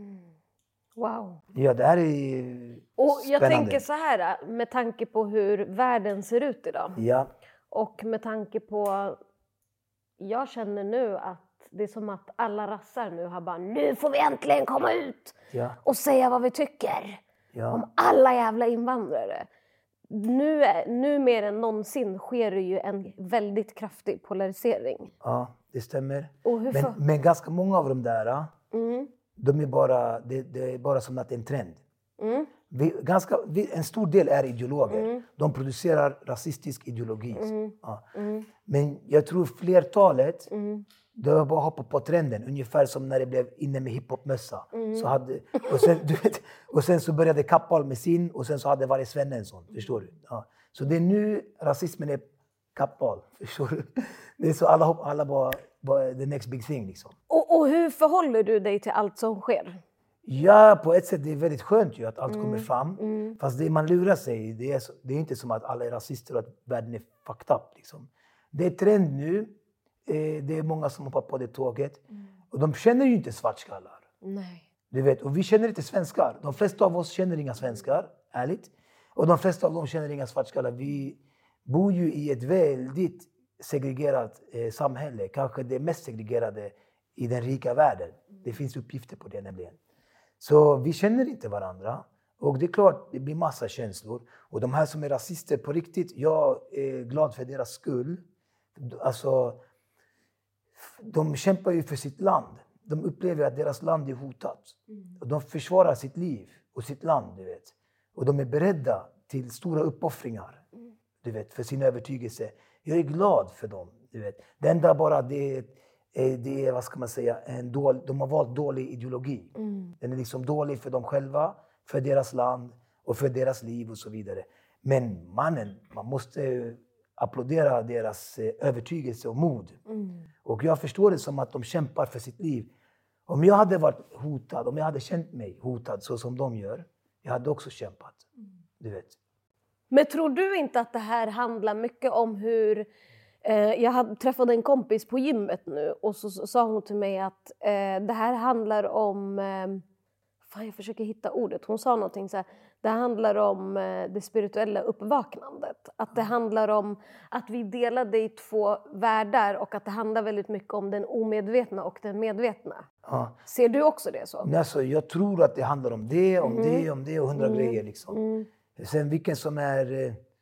Wow. Ja, det här är Och jag spännande. tänker så här, med tanke på hur världen ser ut idag. Ja, Och med tanke på, jag känner nu att det är som att alla rassar nu har bara, nu får vi äntligen komma ut ja, och säga vad vi tycker ja. om alla jävla invandrare. Nu, är, nu mer än någonsin sker det ju en väldigt kraftig polarisering. Ja, det stämmer. Och hur Men, för... men ganska många av de där, Mm, de är bara, det, det är bara som att det är en trend. mm, Vi, ganska, vi, en stor del är ideologer. Mm. De producerar rasistisk ideologi. mm, Ja. mm, Men jag tror flertalet, mm, de har bara hoppat på trenden. Ungefär som när det blev inne med hiphopmössa. Mm. Så hade, och, sen, du vet, och sen så började Kappahl med sin och sen så hade varje svenne en sån. Förstår du? Ja. Så det är nu rasismen är Kappahl. Förstår du? Det är så alla, hopp, alla bara, bara the next big thing liksom. Och, och hur förhåller du dig till allt som sker? Ja, på ett sätt det är väldigt skönt ju att allt Mm. kommer fram. Fast det man lurar sig, det är, så, det är inte som att alla är rasister och att världen är fucked up. Liksom. Det är trend nu. Eh, det är många som hoppar på det tåget. Och de känner ju inte svartskallar. Nej. Du vet, och vi känner inte svenskar. De flesta av oss känner inga svenskar, ärligt. Och de flesta av dem känner inga svartskallar. Vi bor ju i ett väldigt segregerat eh, samhälle. Kanske det mest segregerade i den rika världen. Det finns uppgifter på det nämligen. Så vi känner inte varandra. Och det är klart, det blir massa känslor. Och de här som är rasister på riktigt, jag är glad för deras skull. Alltså, de kämpar ju för sitt land. De upplever att deras land är hotat. Och de försvarar sitt liv och sitt land, du vet. Och de är beredda till stora uppoffringar, du vet, för sin övertygelse. Jag är glad för dem, du vet. Det enda bara det är, det är vad ska man säga, en dålig, de har valt dålig ideologi. Mm. Den är liksom dålig för dem själva, för deras land och för deras liv och så vidare. Men mannen, man måste applådera deras övertygelse och mod. Mm. Och jag förstår det som att de kämpar för sitt liv. Om jag hade varit hotad, om jag hade känt mig hotad så som de gör, jag hade också kämpat. Du vet. Men tror du inte att det här handlar mycket om hur... Eh, jag hade, träffade en kompis på gymmet nu och så, så sa hon till mig att eh, det här handlar om... Eh, fan, jag försöker hitta ordet. Hon sa någonting så här. Det handlar om eh, det spirituella uppvaknandet. Att det handlar om att vi delade i två världar och att det handlar väldigt mycket om den omedvetna och den medvetna. Ja. Ser du också det så? Men alltså, jag tror att det handlar om det, om Mm. det, om det och hundra Mm. grejer. Liksom. Mm. Sen vilken som är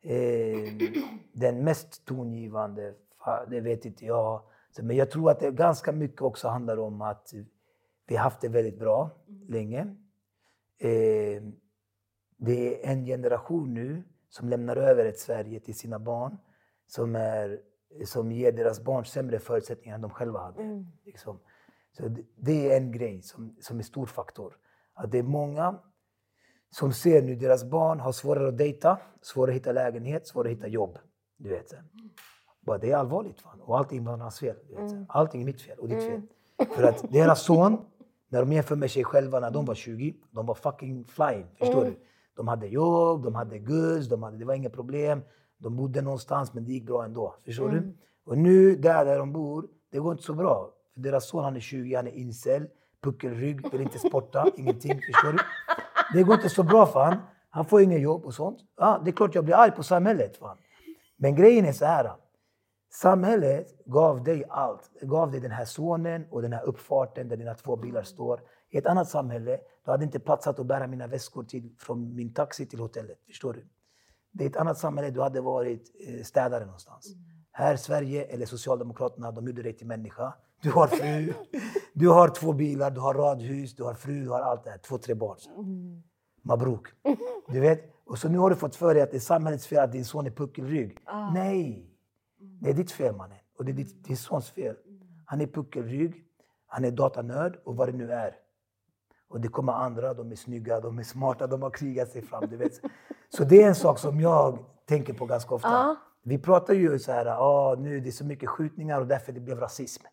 Eh, den mest tongivande, det vet inte jag. Men jag tror att det ganska mycket också handlar om att vi har haft det väldigt bra mm. länge. Eh, det är en generation nu som lämnar över ett Sverige till sina barn som, är, som ger deras barn sämre förutsättningar än de själva hade. Mm. Liksom. Så det, det är en grej som, som är stor faktor. Att det är många som ser nu deras barn har svårare att dejta, svårare att hitta lägenhet, svårare att hitta jobb. Du vet. Bara det är allvarligt. Fan. Och allting är hans fel. Du vet. Mm. Allting är mitt fel och ditt fel. Mm. För att deras son, när de jämför med sig själva när de var tjugo, de var fucking flying. Förstår mm. du? De hade jobb, de hade goods, de hade, det var inga problem. De bodde någonstans men det gick bra ändå. Förstår mm. du? Och nu där, där de bor, det går inte så bra. För deras son han är tjugo, han är incel, puckelrygg, vill inte sporta, ingenting. Förstår du? Det går inte så bra för han. Han får ingen jobb och sånt. Ja, det är klart jag blir arg på samhället. Fan. Men grejen är så här. Samhället gav dig allt. Det gav dig den här sonen och den här uppfarten där dina två bilar står. I ett annat samhälle, då hade inte platsat att bära mina väskor till, från min taxi till hotellet. Förstår du? Det är ett annat samhälle, du hade varit städare någonstans. Mm. Här Sverige eller Socialdemokraterna, de gjorde dig till människa. Du har fru, du har två bilar, du har radhus, du har fru, du har allt det här. Två, tre barn. Mm. Mabruk. Du vet? Och så nu har du fått för dig att det är samhällets fel att din son är puckelrygg. Ah. Nej! Det är ditt fel, mannen. Och det är ditt, din sons fel. Han är puckelrygg, han är datanörd och vad det nu är. Och det kommer andra, de är snygga, de är smarta, de har krigat sig fram. Du vet. Så det är en sak som jag tänker på ganska ofta. Ah. Vi pratar ju så här, ah, nu det är så mycket skjutningar och därför det blev rasism.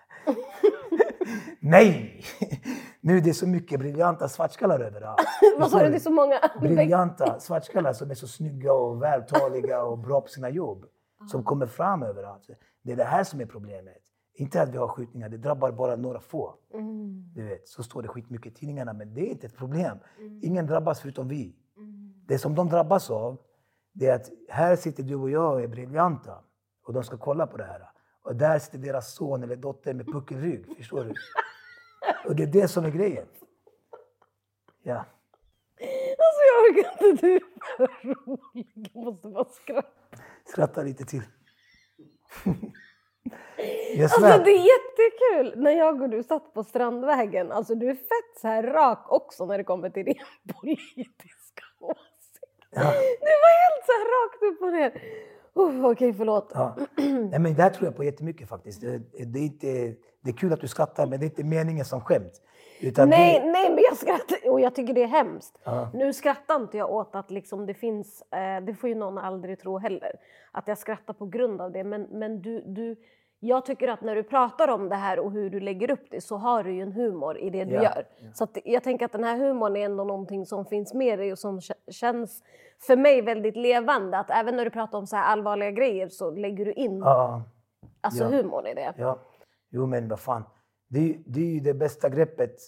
Nej! Nu det är så mycket briljanta svartskallar överallt. Vad sa du, det är så många? Briljanta svartskallar som är så snygga och vältaliga och bra på sina jobb. Som kommer fram överallt. Det är det här som är problemet. Inte att vi har skjutningar, det drabbar bara några få. Mm. Du vet, så står det skitmycket i tidningarna, men det är inte ett problem. Mm. Ingen drabbas förutom vi. Mm. Det som de drabbas av, det är att här sitter du och jag och är briljanta. Och de ska kolla på det här. Och där sitter deras son eller dotter med puckelrygg, förstår du? Och det är det som är grejen. Ja. Alltså jag orkar inte, du är för rolig. Jag måste bara skratta. Skratta lite till. Alltså det är jättekul. När jag och du satt på Strandvägen. Alltså du är fett så här rak också när det kommer till din politiska åsikt. Ja. Du var helt så här rakt upp och ner. Uh, Okej, okay, förlåt. Ja. Nej, men det här tror jag på jättemycket faktiskt. Det, det, är inte, det är kul att du skrattar, men det är inte meningen som skämt. Utan nej, det... nej, men jag skrattar och jag tycker det är hemskt. Ja. Nu skrattar inte jag åt att liksom det finns, eh, det får ju någon aldrig tro heller, att jag skrattar på grund av det. Men, men du, du, jag tycker att när du pratar om det här och hur du lägger upp det så har du ju en humor i det du ja. gör. Ja. Så att jag tänker att den här humorn är ändå någonting som finns med dig och som känns för mig väldigt levande. Att även när du pratar om så här allvarliga grejer så lägger du in ja. alltså ja. humorn i det. Ja, jo men vad fan. Det, det är ju det bästa greppet.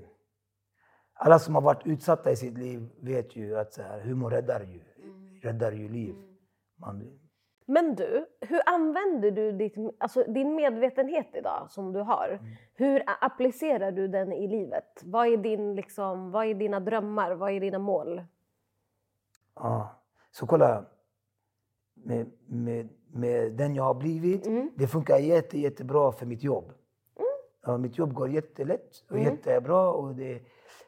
Alla som har varit utsatta i sitt liv vet ju att så här, humor räddar ju, mm. räddar ju liv. Man... Men du, hur använder du ditt, alltså din medvetenhet idag som du har? Mm. Hur applicerar du den i livet? Vad är, din, liksom, vad är dina drömmar? Vad är dina mål? Ja, så kolla. Med, med, med den jag har blivit, mm. det funkar jätte, jättebra för mitt jobb. Ja, mitt jobb går jättelätt och mm. jättebra. Och det,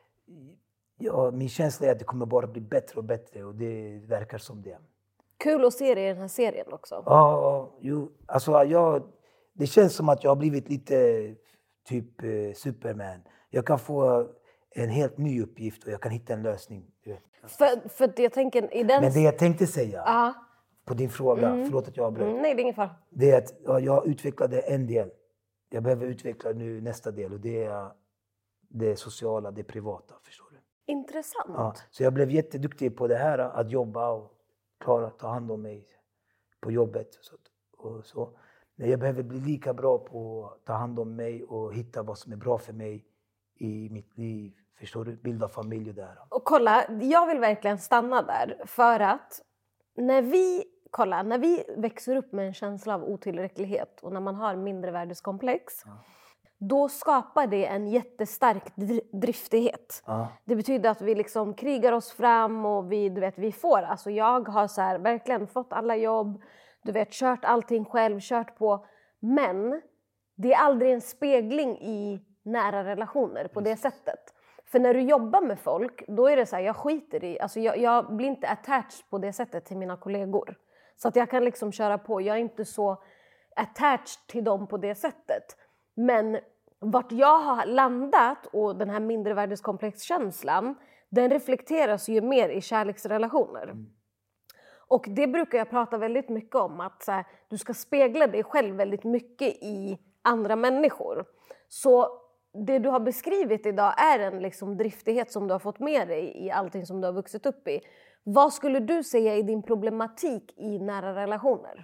ja, min känsla är att det kommer bara bli bättre och bättre. Och det verkar som det. Kul att se det i den här serien också. Ja, jo, alltså jag, det känns som att jag har blivit lite typ eh, Superman. Jag kan få en helt ny uppgift och jag kan hitta en lösning. För, för jag tänker i den... Men det jag tänkte säga uh. på din fråga, mm. förlåt att jag avbröt. Mm, nej, det är ingen fara. Det är att ja, jag utvecklade en del. Jag behöver utveckla nu nästa del och det är det sociala, det privata, förstår du? Intressant. Ja, så jag blev jätteduktig på det här, att jobba och klara att ta hand om mig på jobbet. Så, och så. Men jag behöver bli lika bra på att ta hand om mig och hitta vad som är bra för mig i mitt liv. Förstår du? Bilda familj och det här. Och kolla, jag vill verkligen stanna där för att när vi... Kolla, när vi växer upp med en känsla av otillräcklighet och när man har mindre värdeskomplex, ja. då skapar det en jättestark driftighet. Ja. Det betyder att vi liksom krigar oss fram och vi, du vet, vi får, alltså jag har så här, verkligen fått alla jobb, du vet, kört allting själv, kört på, men det är aldrig en spegling i nära relationer på det sättet. För när du jobbar med folk, då är det så här, jag skiter i, alltså jag, jag blir inte attached på det sättet till mina kollegor. Så att jag kan liksom köra på, jag är inte så attached till dem på det sättet. Men vart jag har landat och den här mindrevärdeskomplekskänslan, den reflekteras ju mer i kärleksrelationer. Mm. Och det brukar jag prata väldigt mycket om, att så här, du ska spegla dig själv väldigt mycket i andra människor. Så det du har beskrivit idag är en liksom driftighet som du har fått med dig i allting som du har vuxit upp i. Vad skulle du säga är din problematik i nära relationer?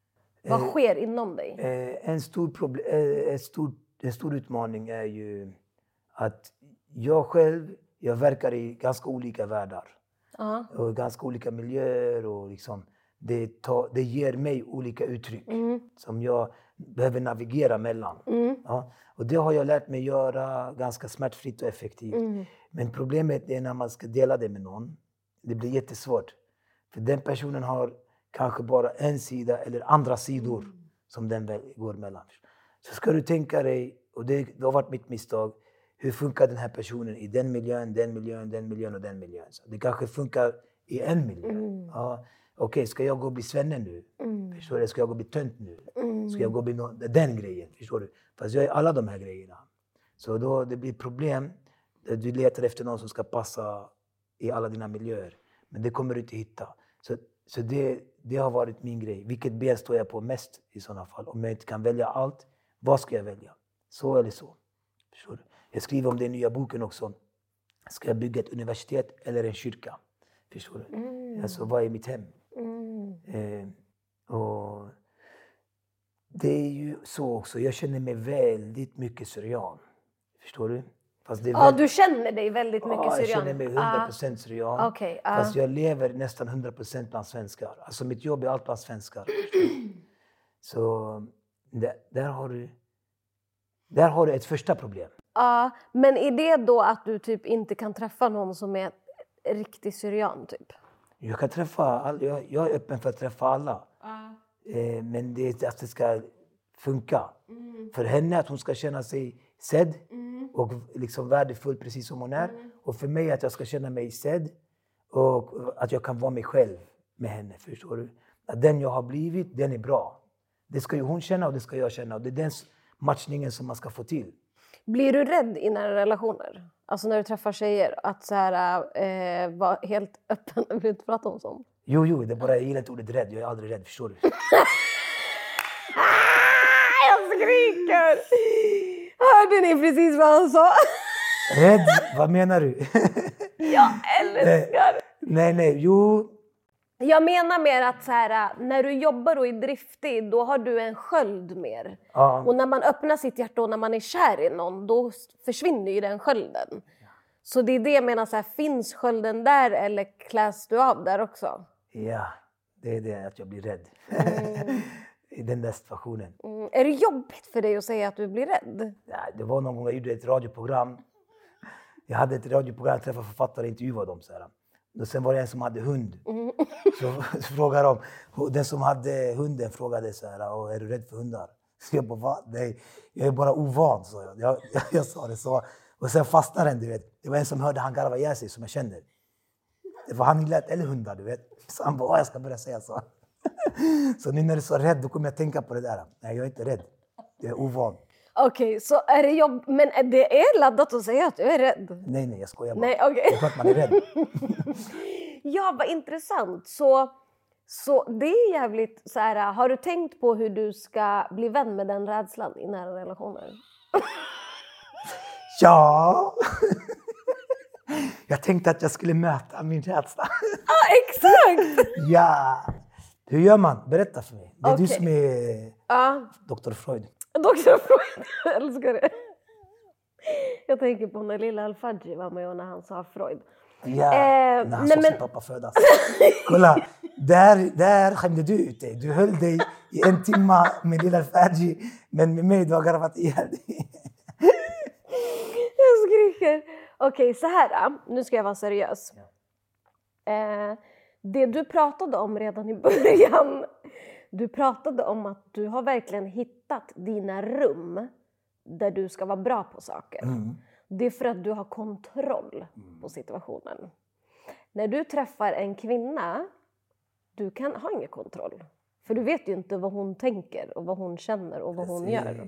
Vad sker eh, inom dig? Eh, en, stor problem, eh, ett stor, en stor utmaning är ju att jag själv, jag verkar i ganska olika världar. Uh-huh. Och ganska olika miljöer och liksom, det, tar, det ger mig olika uttryck mm. som jag behöver navigera mellan. Mm. Ja, och det har jag lärt mig göra ganska smärtfritt och effektivt. Mm. Men problemet är när man ska dela det med någon. Det blir jättesvårt. För den personen har kanske bara en sida eller andra sidor mm. som den går mellan. Så ska du tänka dig, och det, det har varit mitt misstag, hur funkar den här personen i den miljön, den miljön, den miljön och den miljön. Så det kanske funkar i en miljö. Mm. Ja, okej, okay, ska jag gå och bli svenne nu? Mm. Förstår du? Ska jag gå och bli tönt nu? Mm. Ska jag gå och bli no- den grejen? Förstår du? Fast jag är alla de här grejerna. Så då det blir problem. Du letar efter någon som ska passa i alla dina miljöer. Men det kommer du inte hitta. Så, så det, det har varit min grej. Vilket ben står jag på mest i sådana fall? Om jag inte kan välja allt, vad ska jag välja? Så eller så. Förstår du? Jag skriver om det i nya boken också. Ska jag bygga ett universitet eller en kyrka? Förstår du? Mm. Alltså, vad är mitt hem? Mm. Eh, och det är ju så också. Jag känner mig väldigt mycket syrian. Förstår du? Fast det är ja, väldigt... du känner dig väldigt mycket ja, syrian? jag känner mig hundra procent ah. syrian. Okay, uh. Fast jag lever nästan hundra procent bland svenskar. Alltså mitt jobb är allt bland svenskar. Så där, där, har du, där har du ett första problem. Ja, men är det då att du typ inte kan träffa någon som är riktig syrian typ? Jag kan träffa alla, jag, jag är öppen för att träffa alla. Uh. Eh, men det är att det ska funka. Mm. För henne att hon ska känna sig sedd mm. och liksom värdefull precis som hon är. Mm. Och för mig att jag ska känna mig sedd och att jag kan vara mig själv med henne, förstår du? Att den jag har blivit, den är bra. Det ska ju hon känna och det ska jag känna. Och det är den matchningen som man ska få till. Blir du rädd i nära relationer? Alltså när du träffar tjejer, att så här, eh, vara helt öppen, vill du inte prata om sånt? Jo, jo, det är bara, jag gillar inte ordet rädd, jag är aldrig rädd, förstår du? Jag skriker! Hörde ni precis vad han sa? Rädd? Vad menar du? Jag älskar! Nej, nej, jo. Jag menar mer att så här, när du jobbar och är driftig, då har du en sköld mer. Ja. Och när man öppnar sitt hjärta och när man är kär i någon, då försvinner ju den skölden. Ja. Så det är det jag menar, så här, finns skölden där eller kläs du av där också? Ja, det är det att jag blir rädd. Mm. I den där situationen. Mm. Är det jobbigt för dig att säga att du blir rädd? Ja, det var någon gång jag gjorde ett radioprogram. Jag hade ett radioprogram, jag träffade författare och intervjuade dem. Så här. Och sen var det en som hade hund. Mm. Så, så frågade de, den som hade hunden frågade så här, är du rädd för hundar? Så jag bara, va? Nej, jag är bara ovan, så jag. Jag, jag, jag sa det så. Och sen fastnade den, du vet. Det var en som hörde han garva ihjäl sig som jag känner. Det var han gillade eller hundar, du vet. Så han bara, jag ska börja säga så. Så nu när du är så rädd, då kommer jag tänka på det där. Nej, jag är inte rädd. Jag är ovan. Okej, okay, så är det jobb... Men det är laddat att säga att du är rädd? Nej, nej, jag skojar bara. Nej, okay. Det är klart man är rädd. Ja, vad intressant. Så, så det är jävligt så här, har du tänkt på hur du ska bli vän med den rädslan i nära relationer? Ja. Jag tänkte att jag skulle möta min rädsla. Ja, ah, exakt. Ja. Hur gör man? Berätta för mig. Det är okay. du som är ah. doktor Freud. doktor Freud, jag älskar det. Jag tänker på när lilla Al-Fadji var med och när han sa Freud. Ja, eh, när han såg sin pappa födas. Kolla, där, där skämde du ut dig. Du höll dig i en timme med lilla Al-Fadji, men med mig du har garvat ihjäl dig. Okej, okay, så här. Nu ska jag vara seriös. Ja. Eh, det du pratade om redan i början. Du pratade om att du har verkligen hittat dina rum där du ska vara bra på saker. Mm. Det är för att du har kontroll på situationen. När du träffar en kvinna, du kan ha ingen kontroll. För du vet ju inte vad hon tänker och vad hon känner och vad hon gör.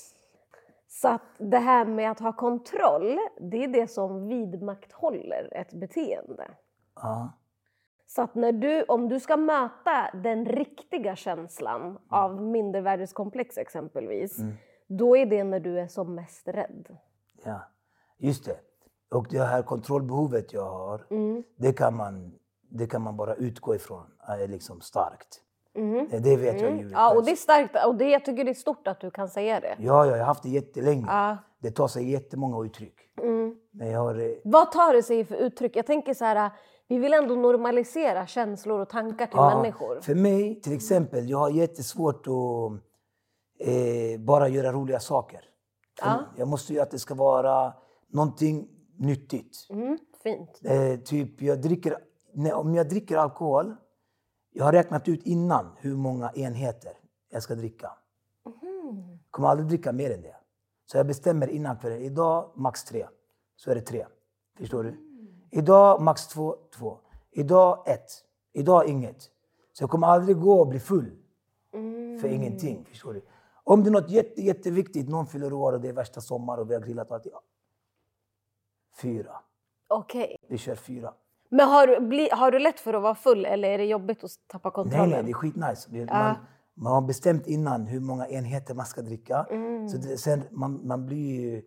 Så att det här med att ha kontroll, det är det som vidmakthåller ett beteende. Ja. Så att när du, om du ska möta den riktiga känslan mm. av mindervärdeskomplex exempelvis, mm. då är det när du är som mest rädd. Ja, just det. Och det här kontrollbehovet jag har, mm. det, kan man, det kan man bara utgå ifrån, är liksom starkt. Mm. Det vet jag ju. Ja, och det är starkt. Och det, jag tycker det är stort att du kan säga det. Ja, jag har haft det jättelänge. Ja. Det tar sig jättemånga uttryck. Mm. Men jag har... Vad tar det sig för uttryck? Jag tänker så här, vi vill ändå normalisera känslor och tankar till ja, människor. För mig, till exempel, jag har jättesvårt att eh, bara göra roliga saker. Ja. Jag måste ju att det ska vara någonting nyttigt. Mm, fint. Eh, typ, jag dricker, nej, om jag dricker alkohol, jag har räknat ut innan hur många enheter jag ska dricka. Mm. Jag kommer aldrig dricka mer än det. Så jag bestämmer innan kvällen. Idag max tre. Så är det tre. Förstår du? Mm. Idag max två. Två. Idag ett. Idag inget. Så jag kommer aldrig gå och bli full. Mm. För ingenting. Förstår du? Om det är något jätte, jätteviktigt. Någon fyller år och det är värsta sommar och vi har grillat och allt. Ja. Fyra. Okej. Okay. Vi kör fyra. Men har du, bli, har du lätt för att vara full eller är det jobbigt att tappa kontrollen? Nej, nej, det är skitnice. Man, ja. man har bestämt innan hur många enheter man ska dricka. Mm. Så det, sen man, man blir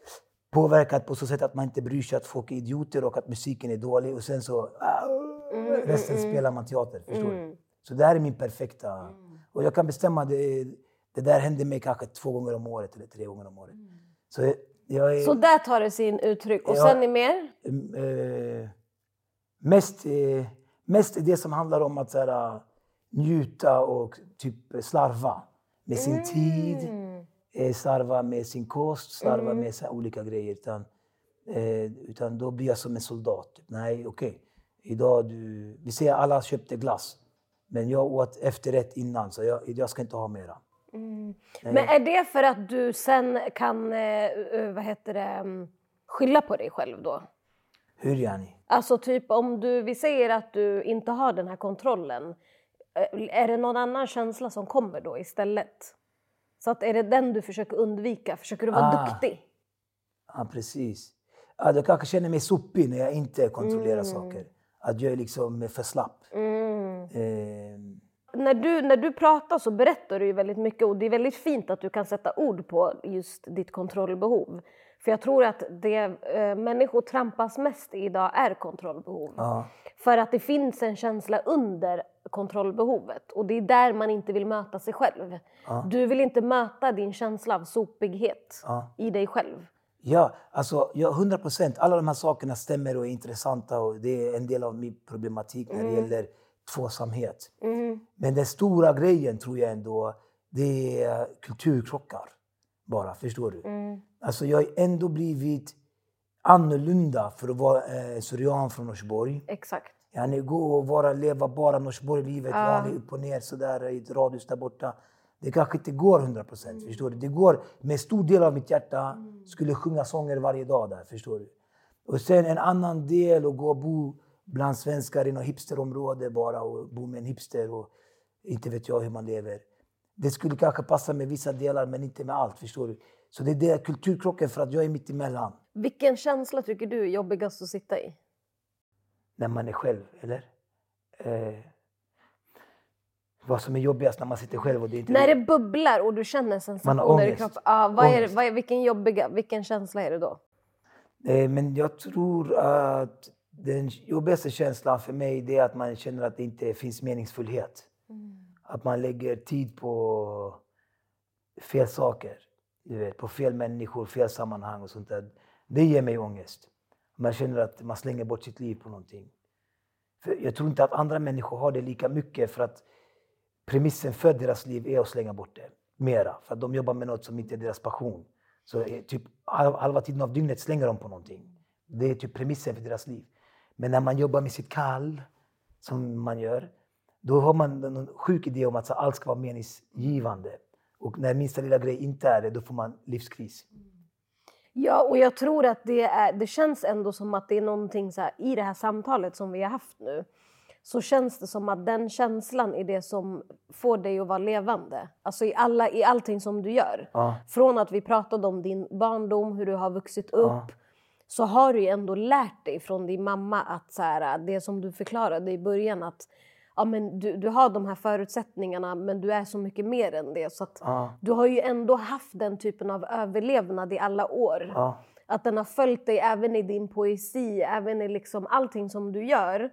påverkad på så sätt att man inte bryr sig att folk är idioter och att musiken är dålig. Och sen så mm, resten mm, spelar man teater, förstår mm. du? Så det här är min perfekta... Mm. Och jag kan bestämma, det, det där händer mig kanske två gånger om året eller tre gånger om året. Mm. Så, jag är, så där tar det sin uttryck. Och jag, sen är mer? Äh, Mest, eh, mest det som handlar om att så här, njuta och typ slarva med sin mm. tid, eh, slarva med sin kost, slarva mm. med så här, olika grejer. Utan, eh, utan då blir jag som en soldat. Typ. Nej, okej. Okay. Idag du, vi ser alla köpte glass. Men jag åt efterrätt innan så jag, jag ska inte ha mera. Mm. Men är det för att du sen kan eh, vad heter det, skylla på dig själv då? Hur gör ni? Alltså typ om du, vi säger att du inte har den här kontrollen. Är det någon annan känsla som kommer då istället? Så att är det den du försöker undvika? Försöker du vara ah. duktig? Ja, precis. Ja, jag kanske känner mig sopig när jag inte kontrollerar mm. saker. Att jag är liksom för slapp. Mm. Eh. När, du, när du pratar så berättar du ju väldigt mycket. Och det är väldigt fint att du kan sätta ord på just ditt kontrollbehov. För jag tror att det äh, människor trampas mest i idag är kontrollbehov. Ja. För att det finns en känsla under kontrollbehovet. Och det är där man inte vill möta sig själv. Ja. Du vill inte möta din känsla av sopighet ja. i dig själv. Ja, alltså ja, hundra procent. Alla de här sakerna stämmer och är intressanta. Och det är en del av min problematik när det mm. gäller tvåsamhet. Mm. Men den stora grejen tror jag ändå, det är kulturkrockar. Bara, förstår du? Mm. Alltså jag har ändå blivit annorlunda för att vara eh, syrian från Norsborg. Exakt. Jag gå och vara, leva bara Norsborg-livet, uh. vanligt upp och ner sådär i ett radhus där borta. Det kanske inte går hundra procent, mm. förstår du? Det går med stor del av mitt hjärta, mm. skulle sjunga sånger varje dag där, förstår du? Och sen en annan del att gå och bo bland svenskar i något hipsterområde bara och bo med en hipster och inte vet jag hur man lever. Det skulle kanske passa med vissa delar men inte med allt, förstår du? Så det är det kulturkrocken för att jag är mitt emellan. Vilken känsla tycker du är jobbigast att sitta i? När man är själv, eller? Eh, vad som är jobbigast när man sitter själv och det är inte... När det bubblar och du känner sensationer i kroppen. Ah, vad är, vad är, vilken, jobbiga, vilken känsla är det då? Eh, men jag tror att den jobbigaste känslan för mig är att man känner att det inte finns meningsfullhet. Mm. Att man lägger tid på fel saker. Du vet, på fel människor, fel sammanhang och sånt där. Det ger mig ångest. Man känner att man slänger bort sitt liv på någonting. För jag tror inte att andra människor har det lika mycket för att premissen för deras liv är att slänga bort det. Mera. För att de jobbar med något som inte är deras passion. Så typ halva tiden av dygnet slänger de på någonting. Det är typ premissen för deras liv. Men när man jobbar med sitt kall, som man gör, då har man en sjuk idé om att allt ska vara meningsgivande. Och när minsta lilla grej inte är det, då får man livskris. Ja, och jag tror att det, är, det känns ändå som att det är någonting så här, i det här samtalet som vi har haft nu. Så känns det som att den känslan är det som får dig att vara levande. Alltså i, alla, i allting som du gör. Ja. Från att vi pratade om din barndom, hur du har vuxit upp. Ja. Så har du ju ändå lärt dig från din mamma att så här, det som du förklarade i början. Att ja, men du, du har de här förutsättningarna men du är så mycket mer än det. Så att Ja. du har ju ändå haft den typen av överlevnad i alla år. Ja. Att den har följt dig även i din poesi, även i liksom allting som du gör.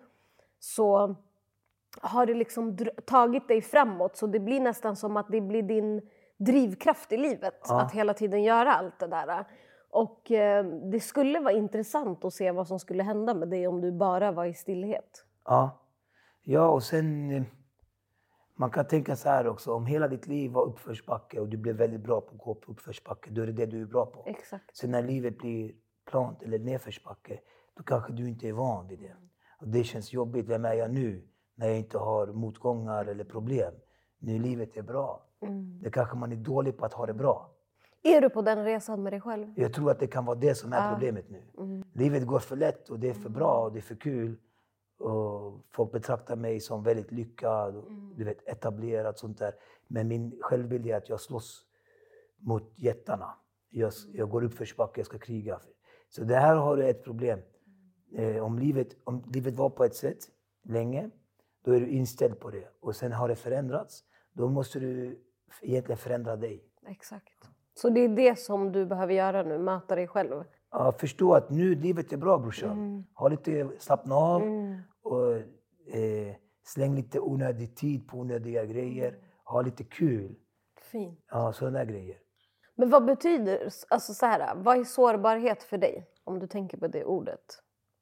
Så har det liksom dr- tagit dig framåt. Så det blir nästan som att det blir din drivkraft i livet. Ja. Att hela tiden göra allt det där. Och eh, det skulle vara intressant att se vad som skulle hända med dig om du bara var i stillhet. Ja. Ja, och sen eh, man kan tänka så här också. Om hela ditt liv var uppförsbacke och du blev väldigt bra på att gå på uppförsbacke, då är det det du är bra på. Exakt. Så när livet blir plant eller nedförsbacke, då kanske du inte är van vid det. Och det känns jobbigt. Vem är jag nu när jag inte har motgångar eller problem? Nu livet är bra. Mm. Det kanske man är dålig på att ha det bra. Är du på den resan med dig själv? Jag tror att det kan vara det som är Ja. problemet nu. Mm. Livet går för lätt och det är för bra och det är för kul. Och folk betraktar mig som väldigt lyckad, och, Mm. du vet, etablerad sånt där. Men min självbild är att jag slåss mot jättarna. Jag, jag går upp för spacke, jag ska kriga. Så det här har du ett problem. Eh, om, livet, om livet var på ett sätt länge, då är du inställd på det. Och sen har det förändrats, då måste du egentligen förändra dig. Exakt. Så det är det som du behöver göra nu, möta dig själv. Ja, förstå att nu livet är bra, brorsan. Mm. Ha lite, slappna av Mm. och eh, släng lite onödig tid på onödiga grejer. Ha lite kul. Fint. Ja, sådana grejer. Men vad betyder, alltså så här, vad är sårbarhet för dig? Om du tänker på det ordet.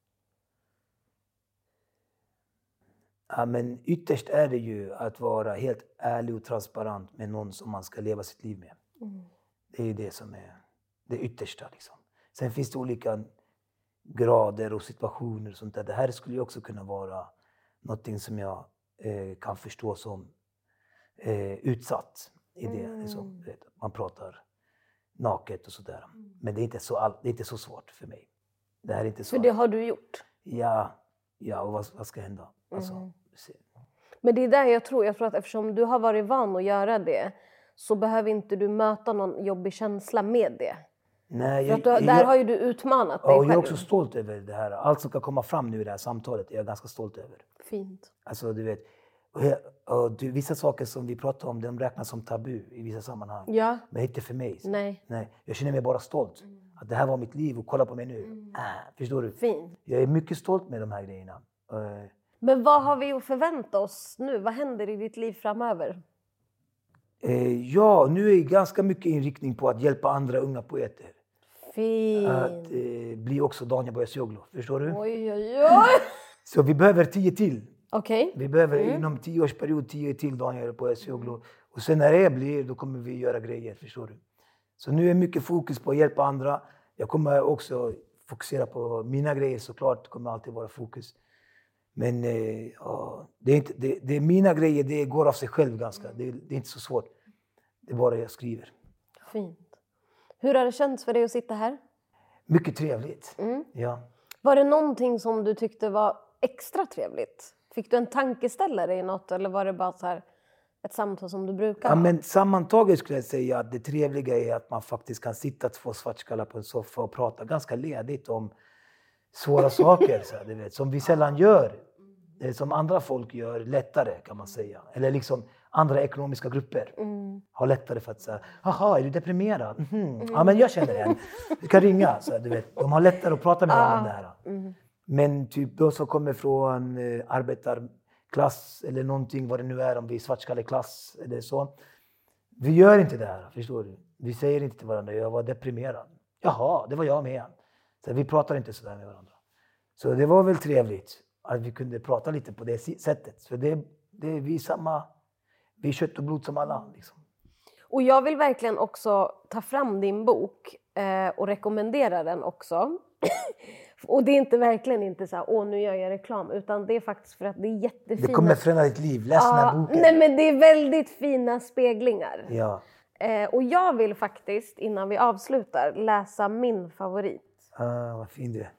Ja, men ytterst är det ju att vara helt ärlig och transparent med någon som man ska leva sitt liv med. Mm. Det är ju det som är det yttersta. Liksom. Sen finns det olika grader och situationer och sånt där. Det här skulle ju också kunna vara någonting som jag eh, kan förstå som eh, utsatt i det. Mm. Liksom, du vet, man pratar naket och sådär. Men det är inte så, all, det är inte så svårt för mig. Det här är inte så. För det har du gjort. Ja, ja och vad, vad ska hända? Alltså, Mm. se. Men det är där jag tror, jag tror att eftersom du har varit van att göra det så behöver inte du möta någon jobbig känsla med det. Nej, För att du, där jag, har ju du utmanat dig ja, och själv. jag är också stolt över det här. Allt som kan komma fram nu i det här samtalet är jag ganska stolt över. Fint. Alltså, du vet, och jag, och du, vissa saker som vi pratar om, de räknas som tabu i vissa sammanhang. Ja. Men inte för mig. Nej. Nej. Jag känner mig bara stolt. Att det här var mitt liv och kolla på mig nu. Mm. Äh, förstår du? Fint. Jag är mycket stolt med de här grejerna. Uh, Men vad har vi att förvänta oss nu? Vad händer i ditt liv framöver? eh, ja, nu är det ganska mycket inriktning på att hjälpa andra unga poeter. Fint. Att eh, bli också Daniel Boyasioglu. Förstår du? Oj, oj, oj. Så vi behöver tio till. Okej. Vi behöver Mm. inom tio års period tio till Daniel Boyasioglu. Och sen när det blir, då kommer vi göra grejer. Förstår du? Så nu är mycket fokus på att hjälpa andra. Jag kommer också fokusera på mina grejer såklart. Det kommer alltid vara fokus. Men eh, ja, det, är inte, det, det är mina grejer, det går av sig själv ganska. Det, det är inte så svårt. Det är bara jag skriver. Fint. Hur har det känts för dig att sitta här? Mycket trevligt. Mm. Ja. Var det någonting som du tyckte var extra trevligt? Fick du en tankeställare i något eller var det bara så här ett samtal som du brukar Ja, ha? men sammantaget skulle jag säga att det trevliga är att man faktiskt kan sitta två svartskallar på en soffa och prata ganska ledigt om svåra saker. Så här, du vet, som vi sällan gör. Det som andra folk gör lättare kan man säga. Eller liksom andra ekonomiska grupper Mm. har lättare för att säga, jaha, är du deprimerad? Mhm. Ja, men jag känner det. Du kan ringa. Så här, du vet. De har lättare att prata med varandra om det här. Mm. Men typ de som kommer från eh, arbetarklass eller någonting, vad det nu är, om vi är svartskalleklass eller så. Vi gör inte det här, förstår du? Vi säger inte till varandra, jag var deprimerad. Jaha, det var jag med. Så vi pratar inte sådär med varandra. Så det var väl trevligt att vi kunde prata lite på det sättet. Så det, det är vi samma, vi är kött och blod som alla. Liksom. Och jag vill verkligen också ta fram din bok eh, och rekommenderar den också. Och det är inte verkligen inte så här, åh nu gör jag reklam, utan det är faktiskt för att det är jättefina. Det kommer förändra ditt liv, läs ja, den här boken. Nej, men det är väldigt fina speglingar. Ja. Eh, och jag vill faktiskt, innan vi avslutar, läsa min favorit. Ah, vad fin du är.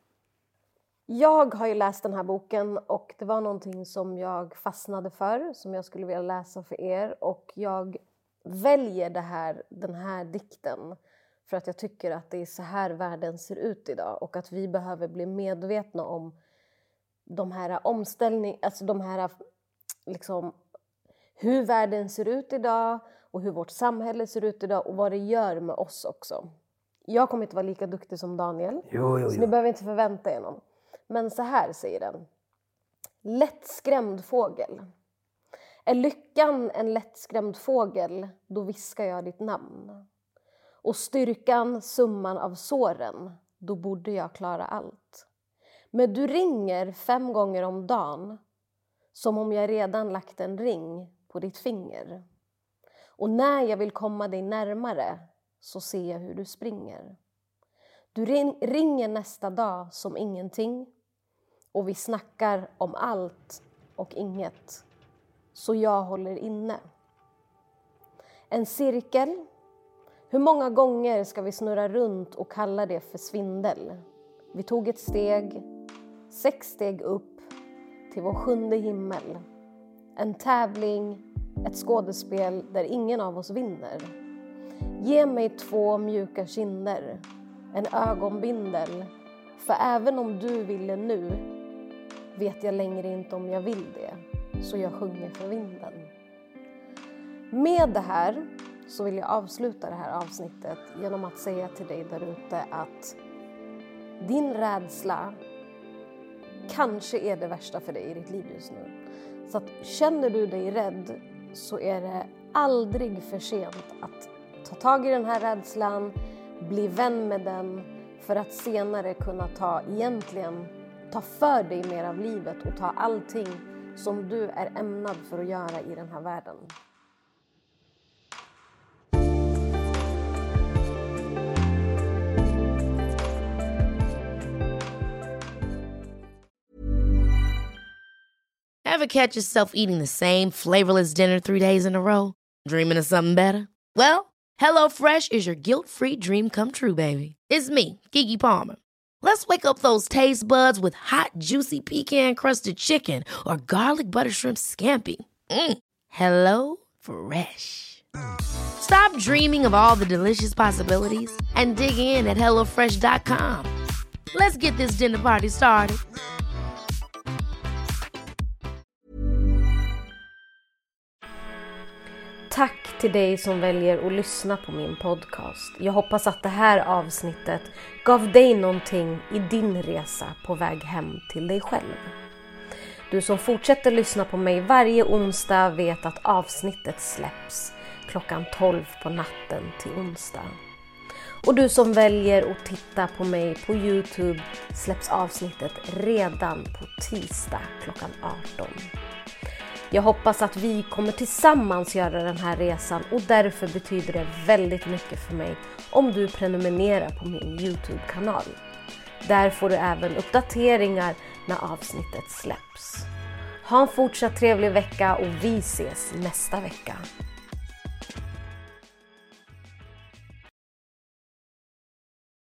Jag har ju läst den här boken och det var någonting som jag fastnade för, som jag skulle vilja läsa för er. Och jag väljer det här, den här dikten för att jag tycker att det är så här världen ser ut idag. Och att vi behöver bli medvetna om de här omställningarna, alltså de här, liksom, hur världen ser ut idag och hur vårt samhälle ser ut idag och vad det gör med oss också. Jag kommer inte vara lika duktig som Daniel, jo, jo, jo. så ni behöver inte förvänta er någon. Men så här säger den. Lättskrämd fågel. Är lyckan en lättskrämd fågel, då viskar jag ditt namn. Och styrkan summan av såren, då borde jag klara allt. Men du ringer fem gånger om dagen, som om jag redan lagt en ring på ditt finger. Och när jag vill komma dig närmare, så ser jag hur du springer. Du ring, ringer nästa dag som ingenting. Och vi snackar om allt och inget. Så jag håller inne. En cirkel. Hur många gånger ska vi snurra runt och kalla det för svindel? Vi tog ett steg. Sex steg upp till vår sjunde himmel. En tävling. Ett skådespel där ingen av oss vinner. Ge mig två mjuka kinder. En ögonbindel. För även om du ville nu, vet jag längre inte om jag vill det. Så jag sjunger för vinden. Med det här så vill jag avsluta det här avsnittet genom att säga till dig där ute att din rädsla kanske är det värsta för dig i ditt liv just nu. Så att känner du dig rädd, så är det aldrig för sent att ta tag i den här rädslan, bli vän med den, för att senare kunna ta egentligen ta för dig mer av livet och ta allting som du är ämnad för att göra i den här världen. Ever catch yourself eating the same flavorless dinner three days in a row? Dreaming of something better? Well, HelloFresh is your guilt-free dream come true, baby. It's me, Keke Palmer. Let's wake up those taste buds with hot, juicy pecan-crusted chicken or garlic butter shrimp scampi. Mm. Hello Fresh. Stop dreaming of all the delicious possibilities and dig in at hello fresh dot com. Let's get this dinner party started. Tack till dig som väljer att lyssna på min podcast. Jag hoppas att det här avsnittet gav dig någonting i din resa på väg hem till dig själv. Du som fortsätter lyssna på mig varje onsdag vet att avsnittet släpps klockan tolv på natten till onsdag. Och du som väljer att titta på mig på YouTube släpps avsnittet redan på tisdag klockan arton. Jag hoppas att vi kommer tillsammans göra den här resan och därför betyder det väldigt mycket för mig om du prenumererar på min YouTube-kanal. Där får du även uppdateringar när avsnittet släpps. Ha en fortsatt trevlig vecka och vi ses nästa vecka.